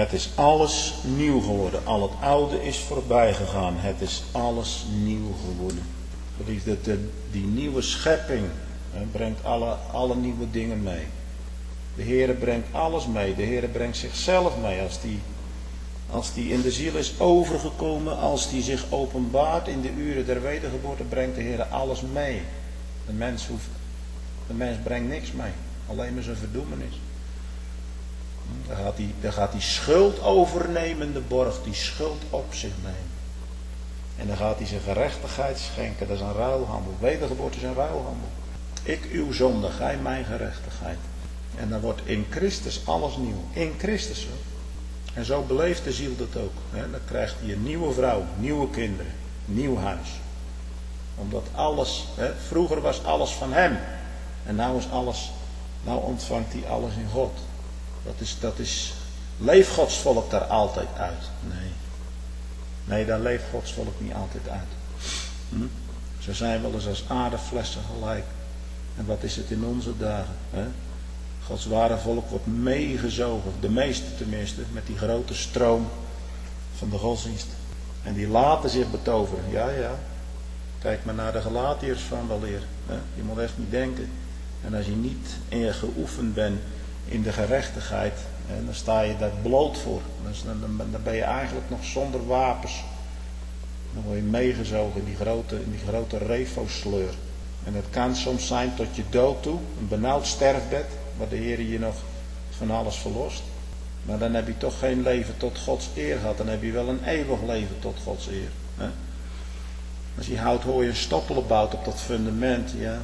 Het is alles nieuw geworden. Al het oude is voorbij gegaan. Het is alles nieuw geworden. Geliefde, de, die nieuwe schepping hè, brengt alle, alle nieuwe dingen mee. De Heere brengt alles mee. De Heere brengt zichzelf mee. Als die, als die in de ziel is overgekomen, als die zich openbaart in de uren der wedergeboorte, brengt de Heere alles mee. De mens, hoeft, de mens brengt niks mee. Alleen maar zijn verdoemenis. Dan gaat hij, dan gaat hij schuld overnemende borg, die schuld op zich nemen. En dan gaat hij zijn gerechtigheid schenken. Dat is een ruilhandel. Wedergeboorte is een ruilhandel. Ik uw zonde, gij mijn gerechtigheid. En dan wordt in Christus alles nieuw. In Christus. Hoor. En zo beleeft de ziel dat ook. Hè. Dan krijgt hij een nieuwe vrouw, nieuwe kinderen, nieuw huis. Omdat alles, hè, vroeger was alles van hem. En nou is alles, nou ontvangt hij alles in God. Dat is, dat is, leeft Gods volk daar altijd uit? Nee. Nee, daar leeft Gods volk niet altijd uit. Hm? Ze zijn wel eens als aardeflessen gelijk. En wat is het in onze dagen? Hè? Gods ware volk wordt meegezogen, de meeste tenminste, met die grote stroom van de godsdienst. En die laten zich betoveren. Ja, ja. Kijk maar naar de Galatiërs van weleer. Je moet echt niet denken. En als je niet in je geoefend bent in de gerechtigheid, hè, dan sta je daar bloot voor. Dan, dan, dan ben je eigenlijk nog zonder wapens. Dan word je meegezogen in die grote, in die grote refosleur. En het kan soms zijn tot je dood toe, een benauwd sterfbed, waar de Heer je nog van alles verlost. Maar dan heb je toch geen leven tot Gods eer gehad. Dan heb je wel een eeuwig leven tot Gods eer. Hè? Als je hout hooi en stoppelen bouwt op dat fundament, ja.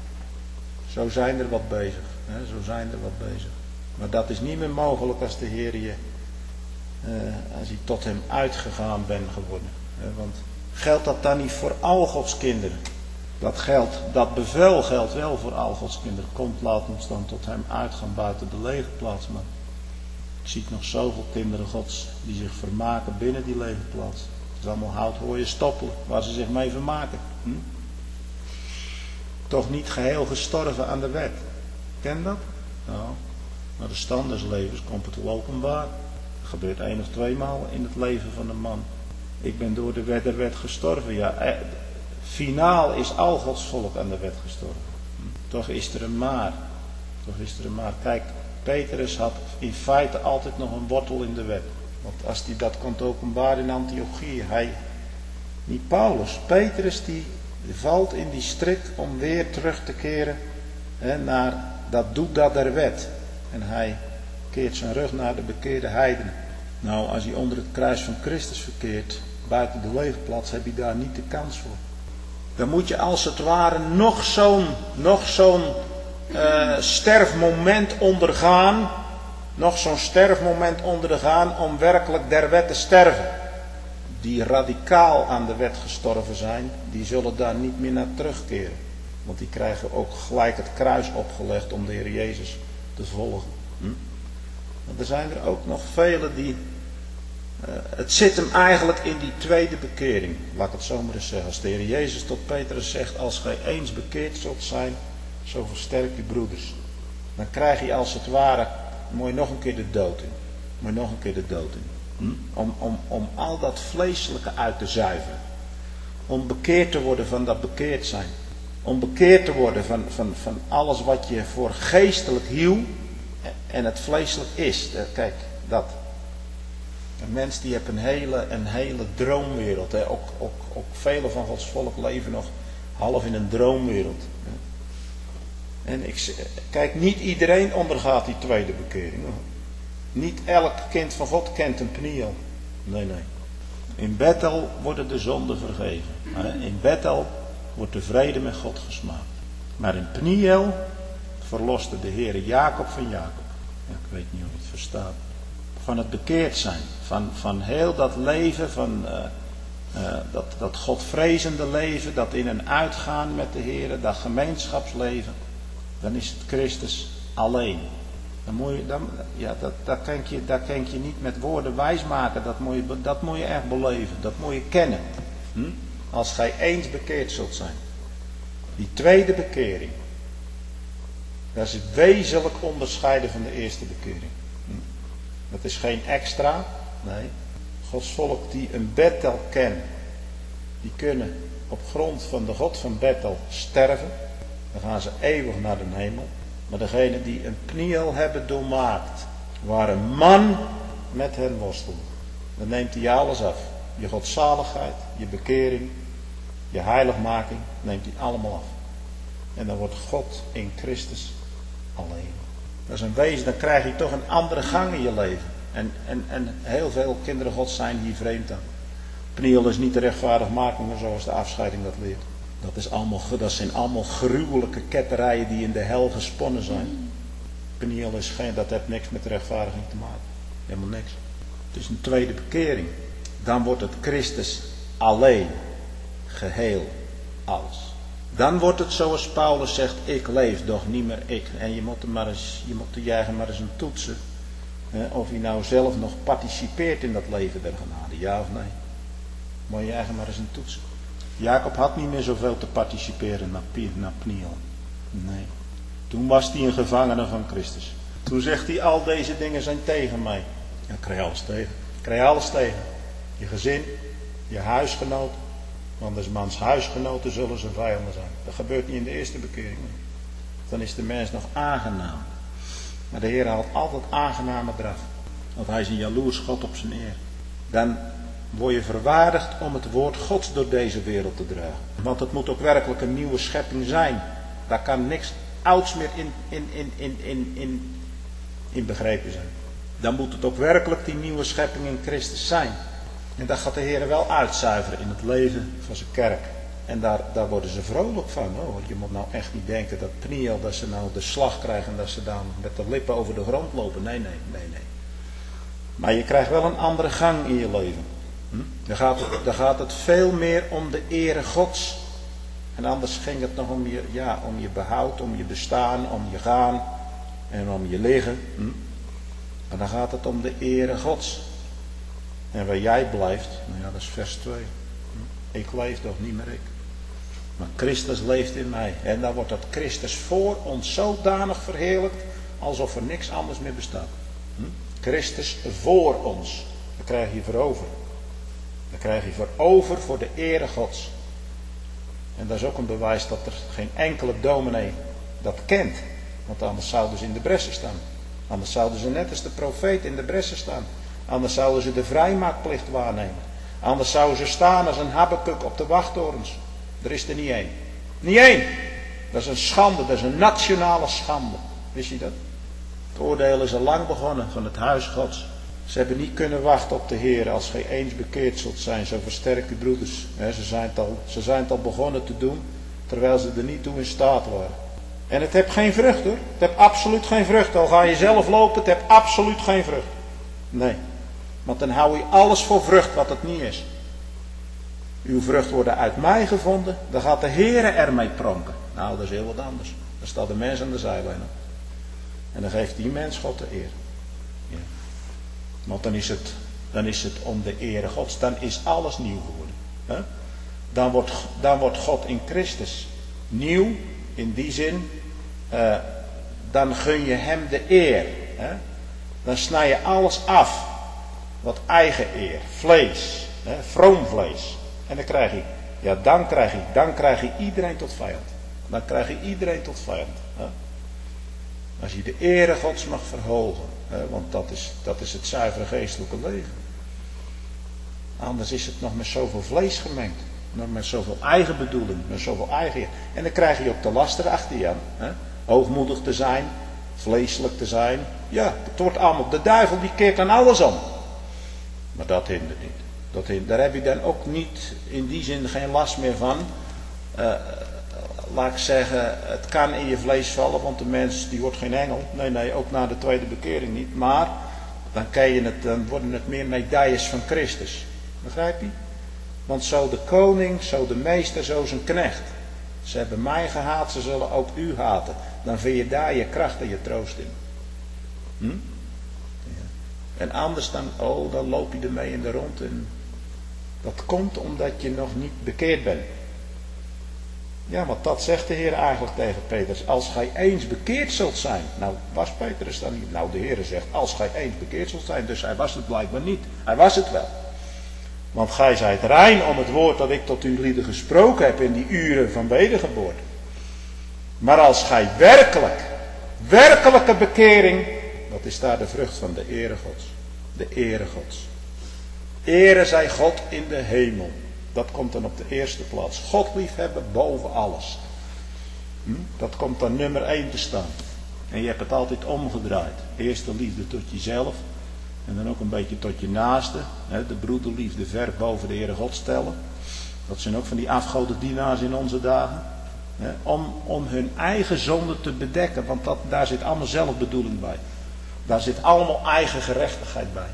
Zo zijn er wat bezig. Hè? Zo zijn er wat bezig. Maar dat is niet meer mogelijk als de Heer je, uh, als je tot hem uitgegaan bent geworden. Hè? Want geldt dat dan niet voor al Gods kinderen? Dat geldt, dat bevel geldt wel voor al Gods kinderen. Komt, laat ons dan tot hem uitgaan buiten de legerplaats. Maar ik zie nog zoveel kinderen Gods die zich vermaken binnen die legerplaats. Het is allemaal hout, hooi en stoppelen waar ze zich mee vermaken. Hm? Toch niet geheel gestorven aan de wet. Ken dat? Nou, maar de stand des levens komt het wel openbaar. Dat gebeurt één of twee maal in het leven van een man. Ik ben door de wet der wet gestorven. Ja, eh, finaal is al Gods volk aan de wet gestorven. Toch is er een maar. Toch is er een maar. Kijk, Petrus had in feite altijd nog een wortel in de wet. Want als hij dat kon openbaren in Antiochië, hij, niet Paulus, Petrus die valt in die strik om weer terug te keren hè, naar dat doet dat der wet. En hij keert zijn rug naar de bekeerde heidenen. Nou, als hij onder het kruis van Christus verkeert, buiten de legerplaats, heb je daar niet de kans voor. Dan moet je als het ware nog zo'n, nog zo'n uh, sterfmoment ondergaan. Nog zo'n sterfmoment ondergaan om werkelijk der wet te sterven. Die radicaal aan de wet gestorven zijn, die zullen daar niet meer naar terugkeren. Want die krijgen ook gelijk het kruis opgelegd om de Heer Jezus te volgen. Hm? Want er zijn er ook nog velen die... Uh, het zit hem eigenlijk in die tweede bekering. Laat ik het zo maar eens zeggen. Als de Heer Jezus tot Petrus zegt, als gij eens bekeerd zult zijn, zo versterk je broeders. Dan krijg je als het ware, moet je nog een keer de dood in. Moet je nog een keer de dood in. Hm? Om, om, om al dat vleeselijke uit te zuiveren. Om bekeerd te worden van dat bekeerd zijn. Om bekeerd te worden van, van, van alles wat je voor geestelijk hield en het vleeselijk is. Kijk, dat. Een mens die heeft een hele, een hele droomwereld. Hè. Ook, ook, ook velen van Gods volk leven nog half in een droomwereld. En ik, kijk, niet iedereen ondergaat die tweede bekering. Hoor. Niet elk kind van God kent een Pniel. Nee, nee. In Bethel worden de zonden vergeven. In Bethel wordt de vrede met God gesmaakt. Maar in Pniel verloste de Heer Jacob van Jacob. Ja, ik weet niet of je het verstaat. Van het bekeerd zijn. Van, van heel dat leven. Van uh, uh, dat, dat Godvrezende leven. Dat in en uitgaan met de Heer. Dat gemeenschapsleven. Dan is het Christus alleen. Dan moet je, dan, ja, dat, dat, kan je, dat kan je niet met woorden wijsmaken. Dat moet je, dat moet je echt beleven. Dat moet je kennen. Hm? Als gij eens bekeerd zult zijn. Die tweede bekering. Dat is wezenlijk onderscheiden van de eerste bekering. Hm? Dat is geen extra. Nee. Gods volk die een Bethel kennen. Die kunnen op grond van de God van Bethel sterven. Dan gaan ze eeuwig naar de hemel. Maar degene die een Pniel hebben doormaakt. Waar een man met hen worstelde. Dan neemt hij alles af. Je godzaligheid, je bekering, je heiligmaking. Neemt hij allemaal af. En dan wordt God in Christus alleen. Dat is een wezen, dan krijg je toch een andere gang in je leven. En, en, en heel veel kinderen Gods zijn hier vreemd aan. Pniel is niet de rechtvaardigmaking, maar zoals de afscheiding dat leert. Dat, is allemaal, dat zijn allemaal gruwelijke ketterijen die in de hel gesponnen zijn. Pniel is geen, dat heeft niks met rechtvaardiging te maken. Helemaal niks. Het is een tweede bekering. Dan wordt het Christus alleen, geheel, alles. Dan wordt het zoals Paulus zegt, ik leef, doch niet meer ik. En je moet er maar eens, je moet er jij maar eens een toetsen. Of je nou zelf nog participeert in dat leven der genade, ja of nee. Moet je eigen maar eens een toetsen. Jacob had niet meer zoveel te participeren naar Pniel. Nee. Toen was hij een gevangene van Christus. Toen zegt hij, al deze dingen zijn tegen mij. Ja, krijg je alles tegen. Krijg je alles tegen. Je gezin, je huisgenoot. Want als mans huisgenoten zullen zijn vijanden zijn. Dat gebeurt niet in de eerste bekering. Dan is de mens nog aangenaam. Maar de Heer haalt altijd aangename eraf. Want hij is een jaloers God op zijn eer. Dan word je verwaardigd om het woord Gods door deze wereld te dragen. Want het moet ook werkelijk een nieuwe schepping zijn. Daar kan niks ouds meer in, in, in, in, in, in, in begrepen zijn. Dan moet het ook werkelijk die nieuwe schepping in Christus zijn. En dat gaat de Heer wel uitzuiveren in het leven van zijn kerk. En daar, daar worden ze vrolijk van. Oh, je moet nou echt niet denken dat Pniel, dat ze nou de slag krijgen en dat ze dan met de lippen over de grond lopen. Nee, nee, nee, nee. Maar je krijgt wel een andere gang in je leven. Hm? Dan, gaat het, dan gaat het veel meer om de ere Gods. En anders ging het nog om je, ja, om je behoud, om je bestaan, om je gaan en om je liggen. Hm? Maar dan gaat het om de ere Gods. En waar jij blijft, nou ja, dat is vers twee. Ik leef toch niet meer ik. Maar Christus leeft in mij. En dan wordt dat Christus voor ons zodanig verheerlijkt, alsof er niks anders meer bestaat. Hm? Christus voor ons. Dat krijg je voor over. Dat krijg je voor over voor de ere Gods. En dat is ook een bewijs dat er geen enkele dominee dat kent. Want anders zouden ze in de bressen staan. Anders zouden ze net als de profeet in de bressen staan. Anders zouden ze de vrijmaakplicht waarnemen. Anders zouden ze staan als een Habakuk op de wachttorens. Er is er niet één. Niet één. Dat is een schande. Dat is een nationale schande. Wist je dat? Het oordeel is al lang begonnen van het huis Gods. Ze hebben niet kunnen wachten op de Heer. Als gij eens bekeerd zult zijn, zo versterk uw broeders. Ze zijn het al, ze zijn het al begonnen te doen, terwijl ze er niet toe in staat waren. En het heeft geen vrucht hoor. Het heeft absoluut geen vrucht. Al ga je zelf lopen, het heeft absoluut geen vrucht. Nee. Want dan hou je alles voor vrucht wat het niet is. Uw vrucht worden uit mij gevonden. Dan gaat de Heere ermee pronken. Nou, dat is heel wat anders. Dan staat de mens aan de zijlijn op. En dan geeft die mens God de eer. Ja. Want dan is, het, dan is het om de ere Gods. Dan is alles nieuw geworden. He? Dan, wordt, dan wordt God in Christus nieuw. In die zin. Uh, dan gun je hem de eer. He? Dan snij je alles af. Wat eigen eer. Vlees. He? Vroom vlees. En dan krijg je. Ja, dan krijg je. Dan krijg je iedereen tot vijand. Dan krijg je iedereen tot vijand. He? Als je de ere Gods mag verhogen. Hè, want dat is, dat is het zuivere geestelijke leven. Anders is het nog met zoveel vlees gemengd. Nog met zoveel eigen bedoeling. Met zoveel eigen. En dan krijg je ook de laster achter je aan. Hè? Hoogmoedig te zijn. Vleeselijk te zijn. Ja, het wordt allemaal. De duivel die keert aan alles om. Maar dat hindert niet. Dat hindert, daar heb je dan ook niet in die zin geen last meer van. Uh, Laat ik zeggen, het kan in je vlees vallen, want de mens die wordt geen engel. Nee, nee, ook na de tweede bekering niet. Maar dan, kan je het, dan worden het meer medailles van Christus. Begrijp je? Want zo de koning, zo de meester, zo zijn knecht. Ze hebben mij gehaat, ze zullen ook u haten. Dan vind je daar je kracht en je troost in. Hm? Ja. En anders dan, oh, dan loop je ermee in de rond. En dat komt omdat je nog niet bekeerd bent. Ja, want dat zegt de Heer eigenlijk tegen Petrus. Als gij eens bekeerd zult zijn. Nou, was Petrus dan niet? Nou, de Heer zegt, als gij eens bekeerd zult zijn. Dus hij was het blijkbaar niet. Hij was het wel. Want gij zijt rein om het woord dat ik tot u lieden gesproken heb in die uren van wedergeboorte. Maar als gij werkelijk, werkelijke bekering, wat is daar de vrucht van de ere Gods? De ere Gods. Ere zij God in de hemel. Dat komt dan op de eerste plaats. God liefhebben boven alles. Hm? Dat komt dan nummer één te staan. En je hebt het altijd omgedraaid. Eerst de liefde tot jezelf. En dan ook een beetje tot je naaste. Hè? De broederliefde ver boven de Heere God stellen. Dat zijn ook van die afgodendienaars in onze dagen. Hè? Om, om hun eigen zonde te bedekken. Want dat, daar zit allemaal zelfbedoeling bij. Daar zit allemaal eigen gerechtigheid bij.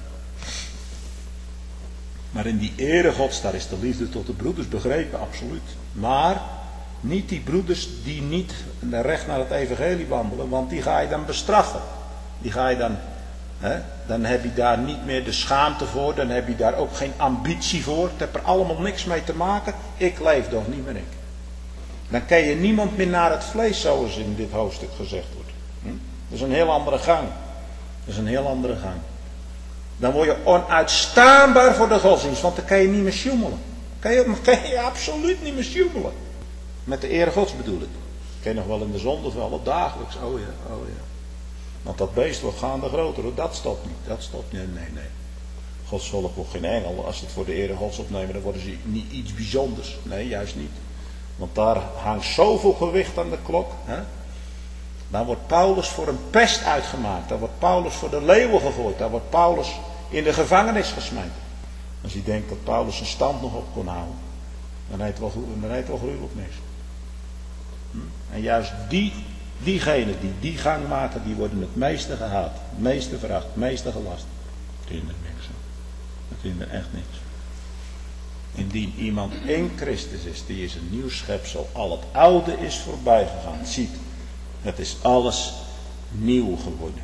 Maar in die ere Gods, daar is de liefde tot de broeders begrepen, absoluut. Maar niet die broeders die niet recht naar het evangelie wandelen, want die ga je dan bestraffen. Die ga je dan, hè, dan heb je daar niet meer de schaamte voor, dan heb je daar ook geen ambitie voor. Het heeft er allemaal niks mee te maken. Ik leef toch niet meer ik. Dan kan je niemand meer naar het vlees, zoals in dit hoofdstuk gezegd wordt. Hm? Dat is een heel andere gang. Dat is een heel andere gang. Dan word je onuitstaanbaar voor de godsdienst. Want dan kan je niet meer sjoemelen. Kan je, kan je absoluut niet meer sjoemelen. Met de ere Gods bedoel ik. Kan je nog wel in de zonde vallen. Dagelijks. Oh ja, oh ja. Want dat beest wordt gaande groter. Dat stopt niet. Dat stopt niet. Nee, nee. Gods volk wordt geen engel. Als ze het voor de ere Gods opnemen. Dan worden ze niet iets bijzonders. Nee, juist niet. Want daar hangt zoveel gewicht aan de klok. Hè? Dan wordt Paulus voor een pest uitgemaakt. Dan wordt Paulus voor de leeuwen gegooid. Dan wordt Paulus in de gevangenis gesmeten. Als hij denkt dat Paulus zijn stand nog op kon houden. Dan heet het wel, dan heet het wel gruwelijk mis. Hm? En juist die, diegenen die die gang maken, die worden het meeste gehaat. Het meeste veracht. Het meeste gelast. Dat vinden niks. Dat vinden echt niks. Indien iemand in Christus is, die is een nieuw schepsel. Al het oude is voorbij gegaan. Ziet. Het is alles nieuw geworden.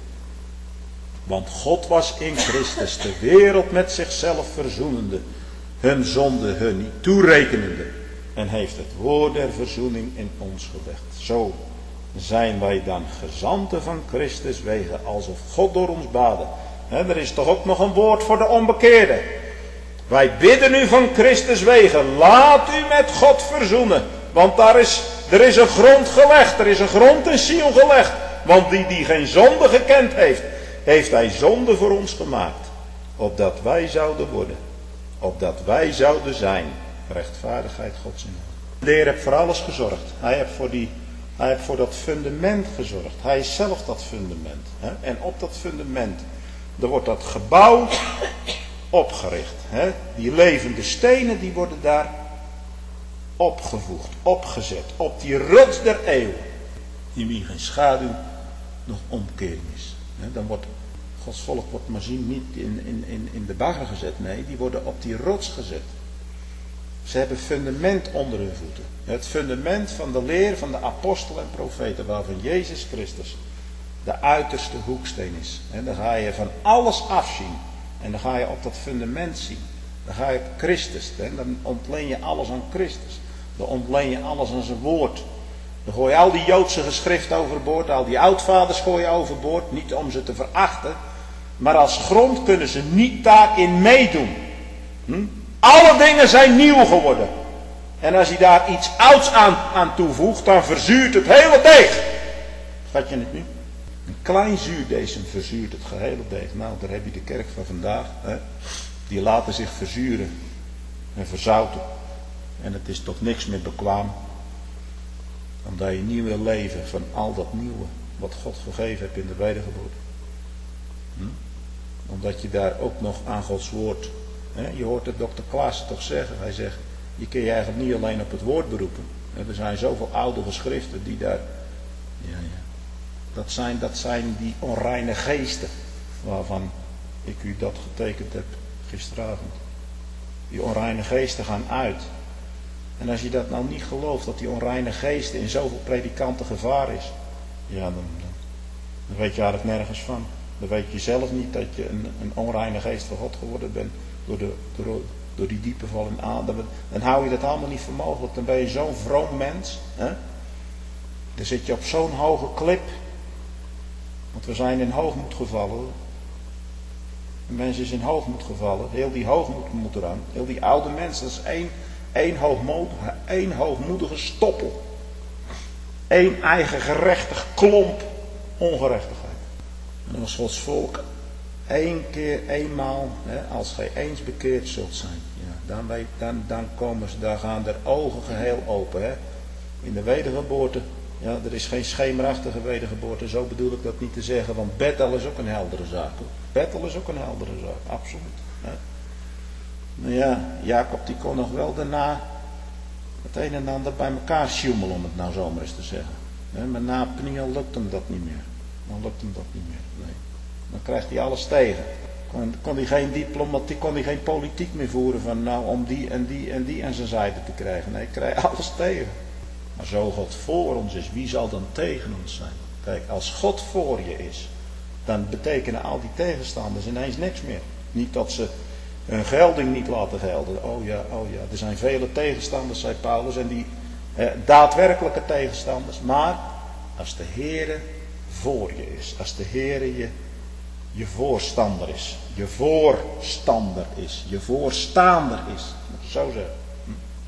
Want God was in Christus de wereld met zichzelf verzoenende, hun zonde hun niet toerekenende, en heeft het woord der verzoening in ons gelegd. Zo zijn wij dan gezanten van Christus wegen, alsof God door ons baden. En er is toch ook nog een woord voor de onbekeerden. Wij bidden u van Christus wegen, laat u met God verzoenen. Want daar is, er is een grond gelegd, er is een grond in Sion gelegd. Want die die geen zonde gekend heeft, heeft hij zonde voor ons gemaakt. Opdat wij zouden worden, opdat wij zouden zijn, rechtvaardigheid Gods in ons. De Heer heeft voor alles gezorgd. Hij heeft voor, die, hij heeft voor dat fundament gezorgd. Hij is zelf dat fundament. Hè? En op dat fundament, er wordt dat gebouw opgericht. Hè? Die levende stenen, die worden daar opgevoegd, opgezet, op die rots der eeuwen, in wie geen schaduw nog omkering is. Dan wordt Gods volk wordt maar zien niet in, in, in, in de bagger gezet, nee, die worden op die rots gezet. Ze hebben fundament onder hun voeten. Het fundament van de leer van de apostelen en profeten, waarvan Jezus Christus de uiterste hoeksteen is. En dan ga je van alles afzien. En dan ga je op dat fundament zien. Dan ga je op Christus. En dan ontleen je alles aan Christus. Dan ontleen je alles aan zijn woord. Dan gooi je al die Joodse geschriften overboord. Al die oudvaders gooi je overboord. Niet om ze te verachten. Maar als grond kunnen ze niet daarin meedoen. Hm? Alle dingen zijn nieuw geworden. En als je daar iets ouds aan, aan toevoegt, dan verzuurt het hele deeg. Vat je het nu? Een klein zuurdeesem verzuurt het gehele deeg. Nou, daar heb je de kerk van vandaag. Hè? Die laten zich verzuren en verzouten. En het is tot niks meer bekwaam. Omdat je niet wil leven van al dat nieuwe wat God gegeven heeft in de wedergeboorte. Hm? Omdat je daar ook nog aan Gods woord. Hè? Je hoort het dokter Klaassen toch zeggen. Hij zegt, je kun je eigenlijk niet alleen op het woord beroepen. Er zijn zoveel oude geschriften die daar... Ja, ja. Dat zijn, dat zijn die onreine geesten. Waarvan ik u dat getekend heb gisteravond. Die onreine geesten gaan uit. En als je dat nou niet gelooft, dat die onreine geesten in zoveel predikanten gevaar is. Ja, dan, dan, dan weet je eigenlijk nergens van. Dan weet je zelf niet dat je een, een onreine geest van God geworden bent. Door de, door, Door die diepe val in ademen. Dan hou je dat allemaal niet voor mogelijk. Dan ben je zo'n vroom mens. Hè? Dan zit je op zo'n hoge klip. Want we zijn in hoogmoed gevallen. Een mens is in hoogmoed gevallen. Heel die hoogmoed moet eraan. Heel die oude mens. Dat is één, één, hoogmoedige, één hoogmoedige stoppel. Eén eigen gerechtig klomp ongerechtigheid. En als Gods volk één keer, eenmaal, hè, als gij eens bekeerd zult zijn. Ja, dan, weet, dan, dan komen ze, daar gaan de ogen geheel open. Hè. In de wedergeboorte, ja, er is geen schemerachtige wedergeboorte. Zo bedoel ik dat niet te zeggen, want Bethel is ook een heldere zaak. Hoor. Bethel is ook een heldere zaak, absoluut. Hè. Nou ja, Jacob die kon nog wel daarna het een en ander bij elkaar sjoemelen, om het nou zo maar eens te zeggen. Hè, maar na Peniel lukt hem dat niet meer. Dan lukt hem dat niet meer, nee. Dan krijgt hij alles tegen. Kon, kon hij geen diplomatiek, kon hij geen politiek meer voeren van nou om die en die en die aan zijn zijde te krijgen. Nee, hij krijgt alles tegen. Maar zo God voor ons is, wie zal dan tegen ons zijn? Kijk, als God voor je is, dan betekenen al die tegenstanders ineens niks meer. Niet dat ze hun gelding niet laten gelden. Oh ja, oh ja, er zijn vele tegenstanders, zei Paulus, en die eh, daadwerkelijke tegenstanders. Maar als de Heere voor je is, als de Heere je je voorstander is, je voorstander is, je voorstaander is, moet je zo zeggen. Hm?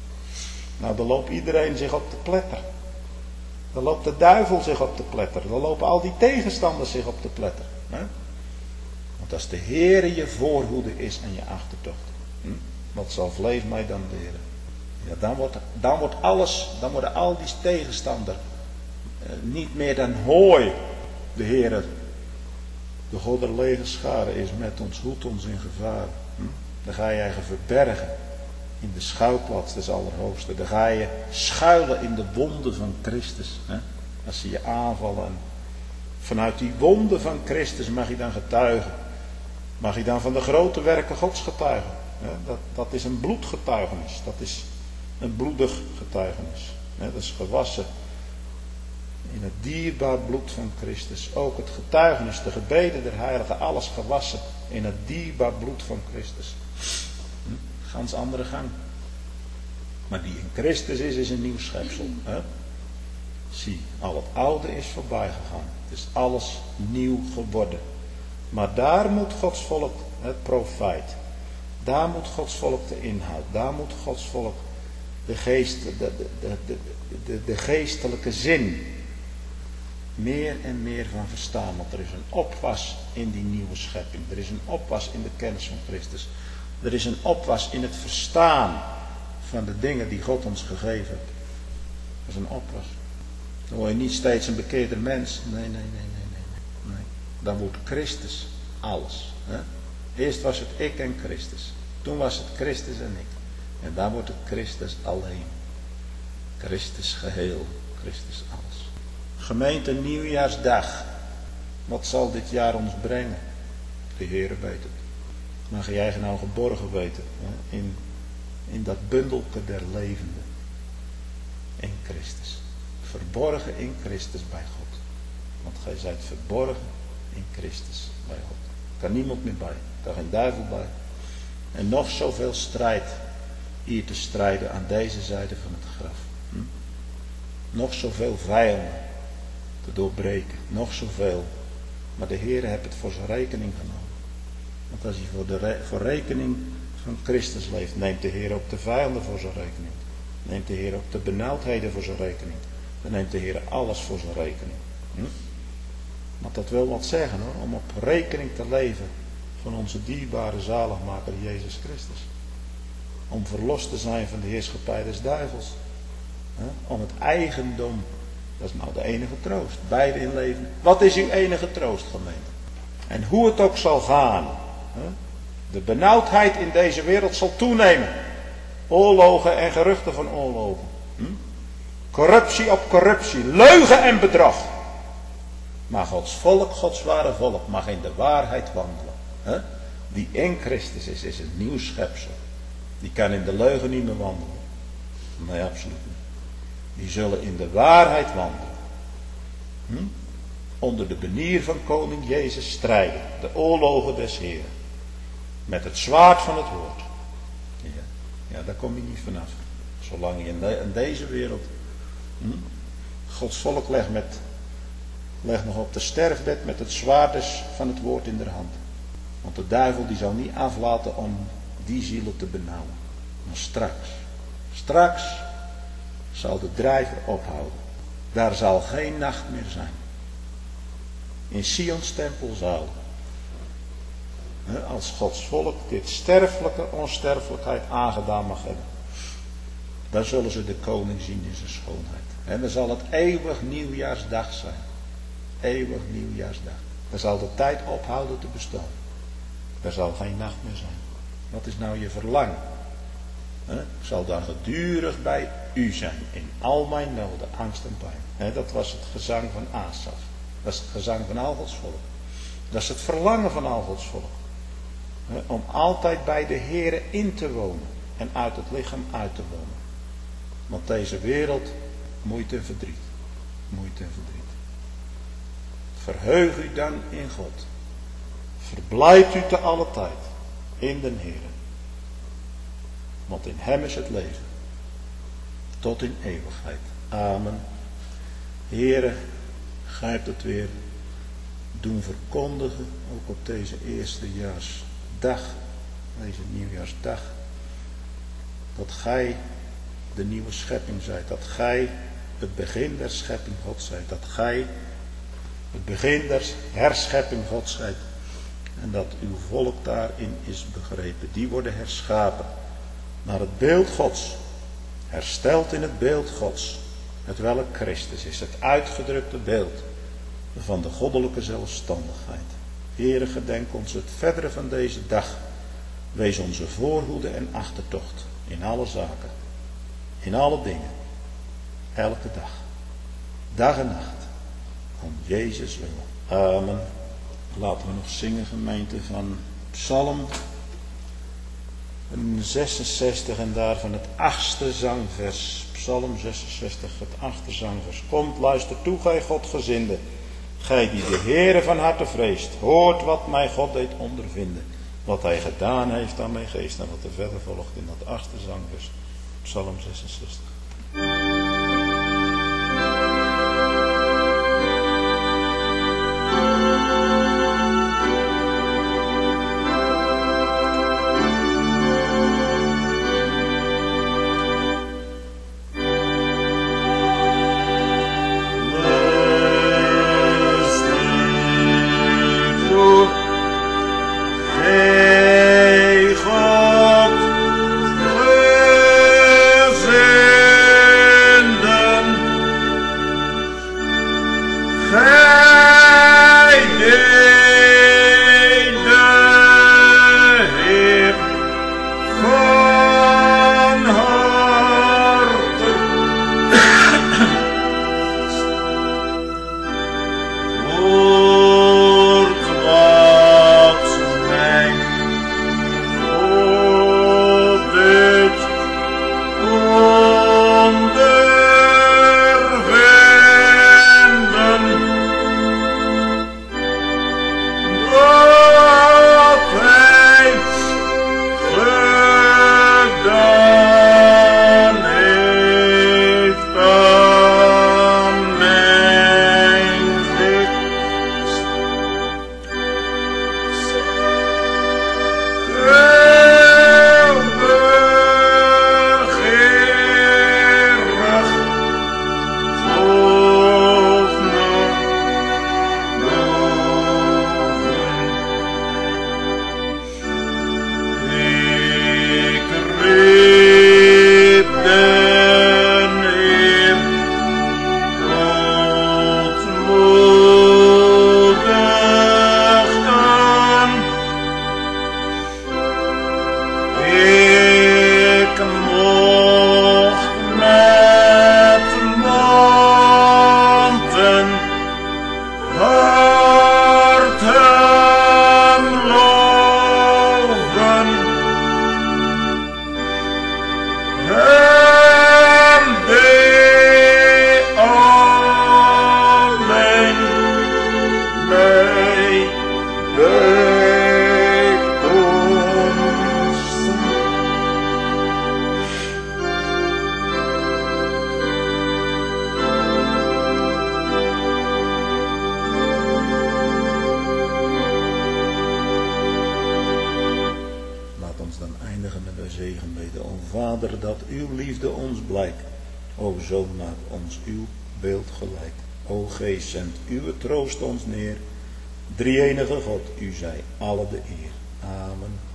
Nou, dan loopt iedereen zich op de pletter. Dan loopt de duivel zich op de pletter. Dan lopen al die tegenstanders zich op de pletter. Hè? Want als de Heere je voorhoede is en je achtertocht, hm? wat zal vlees mij dan leren? Ja, dan wordt, dan wordt alles, dan worden al die tegenstanders eh, niet meer dan hooi. De Heere, de God der legerscharen is met ons, hoedt ons in gevaar. Hm? Dan ga je eigen verbergen in de schuilplaats des Allerhoogste. Dan ga je schuilen in de wonden van Christus. Hè? Als ze je aanvallen. En vanuit die wonden van Christus mag je dan getuigen. Mag je dan van de grote werken Gods getuigen. Hè? Dat, dat is een bloedgetuigenis. Dat is een bloedig getuigenis. Hè? Dat is gewassen in het dierbaar bloed van Christus. Ook het getuigenis, de gebeden der heiligen, alles gewassen in het dierbaar bloed van Christus. Hm? Gans andere gang. Maar die in Christus is, is een nieuw schepsel. Hè? Zie, al het oude is voorbij gegaan. Het is alles nieuw geworden. Maar daar moet Gods volk, het profijt. Daar moet Gods volk de inhoud. Daar moet Gods volk de, geest, de, de, de, de, de, de geestelijke zin meer en meer van verstaan. Want er is een opwas in die nieuwe schepping. Er is een opwas in de kennis van Christus. Er is een opwas in het verstaan van de dingen die God ons gegeven heeft. Dat is een opwas. Dan word je niet steeds een bekeerde mens. Nee, nee, nee, nee, nee. nee. Dan wordt Christus alles. Hè? Eerst was het ik en Christus. Toen was het Christus en ik. En dan wordt het Christus alleen. Christus geheel. Christus alles. Gemeente Nieuwjaarsdag. Wat zal dit jaar ons brengen? De Heere weet het. Mag je eigen nou geborgen weten. Hè? In, in dat bundelke der levenden. In Christus. Verborgen in Christus bij God. Want gij zijt verborgen in Christus bij God. Er kan niemand meer bij. Er kan geen duivel bij. En nog zoveel strijd hier te strijden aan deze zijde van het graf. Hm? Nog zoveel vijanden te doorbreken. Nog zoveel. Maar de Heer heeft het voor zijn rekening genomen. Want als hij voor, de re- voor rekening van Christus leeft, neemt de Heer ook de vijanden voor zijn rekening. Neemt de Heer ook de benauwdheden voor zijn rekening. Dan neemt de Heer alles voor zijn rekening. Hm? Want dat wil wat zeggen hoor. Om op rekening te leven van onze dierbare zaligmaker Jezus Christus. Om verlost te zijn van de heerschappij des duivels. Hm? Om het eigendom. Dat is nou de enige troost. Beide in leven. Wat is uw enige troost, gemeente? En hoe het ook zal gaan. Hm? De benauwdheid in deze wereld zal toenemen. Oorlogen en geruchten van oorlogen. Hm? Corruptie op corruptie. Leugen en bedrog. Maar Gods volk, Gods ware volk, mag in de waarheid wandelen. He? Die in Christus is, is een nieuw schepsel. Die kan in de leugen niet meer wandelen. Nee, absoluut niet. Die zullen in de waarheid wandelen. Hm? Onder de benier van koning Jezus strijden. De oorlogen des Heeren. Met het zwaard van het woord. Ja. Nou, daar kom je niet vanaf. Zolang je in, de, in deze wereld hm, Gods volk legt, met, legt nog op de sterfbed met het zwaard van het woord in de hand. Want de duivel die zal niet aflaten om die zielen te benauwen. Maar straks, straks zal de drijver ophouden. Daar zal geen nacht meer zijn. In Sions tempelzaal. Als Gods volk dit sterfelijke onsterfelijkheid aangedaan mag hebben. Dan zullen ze de koning zien in zijn schoonheid. En dan zal het eeuwig nieuwjaarsdag zijn. Eeuwig nieuwjaarsdag. Dan zal de tijd ophouden te bestaan. Er zal geen nacht meer zijn. Wat is nou je verlangen? He? Ik zal dan gedurig bij u zijn. In al mijn noden, angst en pijn. He, dat was het gezang van Asaf. Dat is het gezang van al Gods volk. Dat is het verlangen van al Gods volk. He, om altijd bij de Heere in te wonen. En uit het lichaam uit te wonen. Want deze wereld, moeite en verdriet. Moeite en verdriet. Verheug u dan in God. Verblijd u te alle tijd in den Heere. Want in hem is het leven. Tot in eeuwigheid. Amen. Heere, gij hebt het weer doen verkondigen. Ook op deze eerstejaarsdag. Deze nieuwjaarsdag. Dat gij de nieuwe schepping zijt. Dat gij het begin der schepping God zijt. Dat gij het begin der herschepping God zijt. En dat uw volk daarin is begrepen. Die worden herschapen. Naar het beeld Gods. Hersteld in het beeld Gods. Het welk Christus is. Het uitgedrukte beeld. Van de goddelijke zelfstandigheid. Heere, gedenk ons het verdere van deze dag. Wees onze voorhoede en achtertocht. In alle zaken. In alle dingen. Elke dag. Dag en nacht. Om Jezus wil. Amen. Laten we nog zingen, gemeente, van Psalm zesenzestig en daarvan het achtste zangvers. Psalm zesenzestig, het achtste zangvers. Komt, luister toe, gij Godgezinde. Gij die de Heere van harte vreest. Hoort wat mij God deed ondervinden. Wat hij gedaan heeft aan mijn geest. En wat er verder volgt in dat achtste zangvers. Psalm zesenzestig. Hey God, gezegd. Vader, dat uw liefde ons blijkt. O Zoon, maak ons uw beeld gelijk. O Geest, zend uw troost ons neer. Drie-enige God, u zij alle de eer. Amen.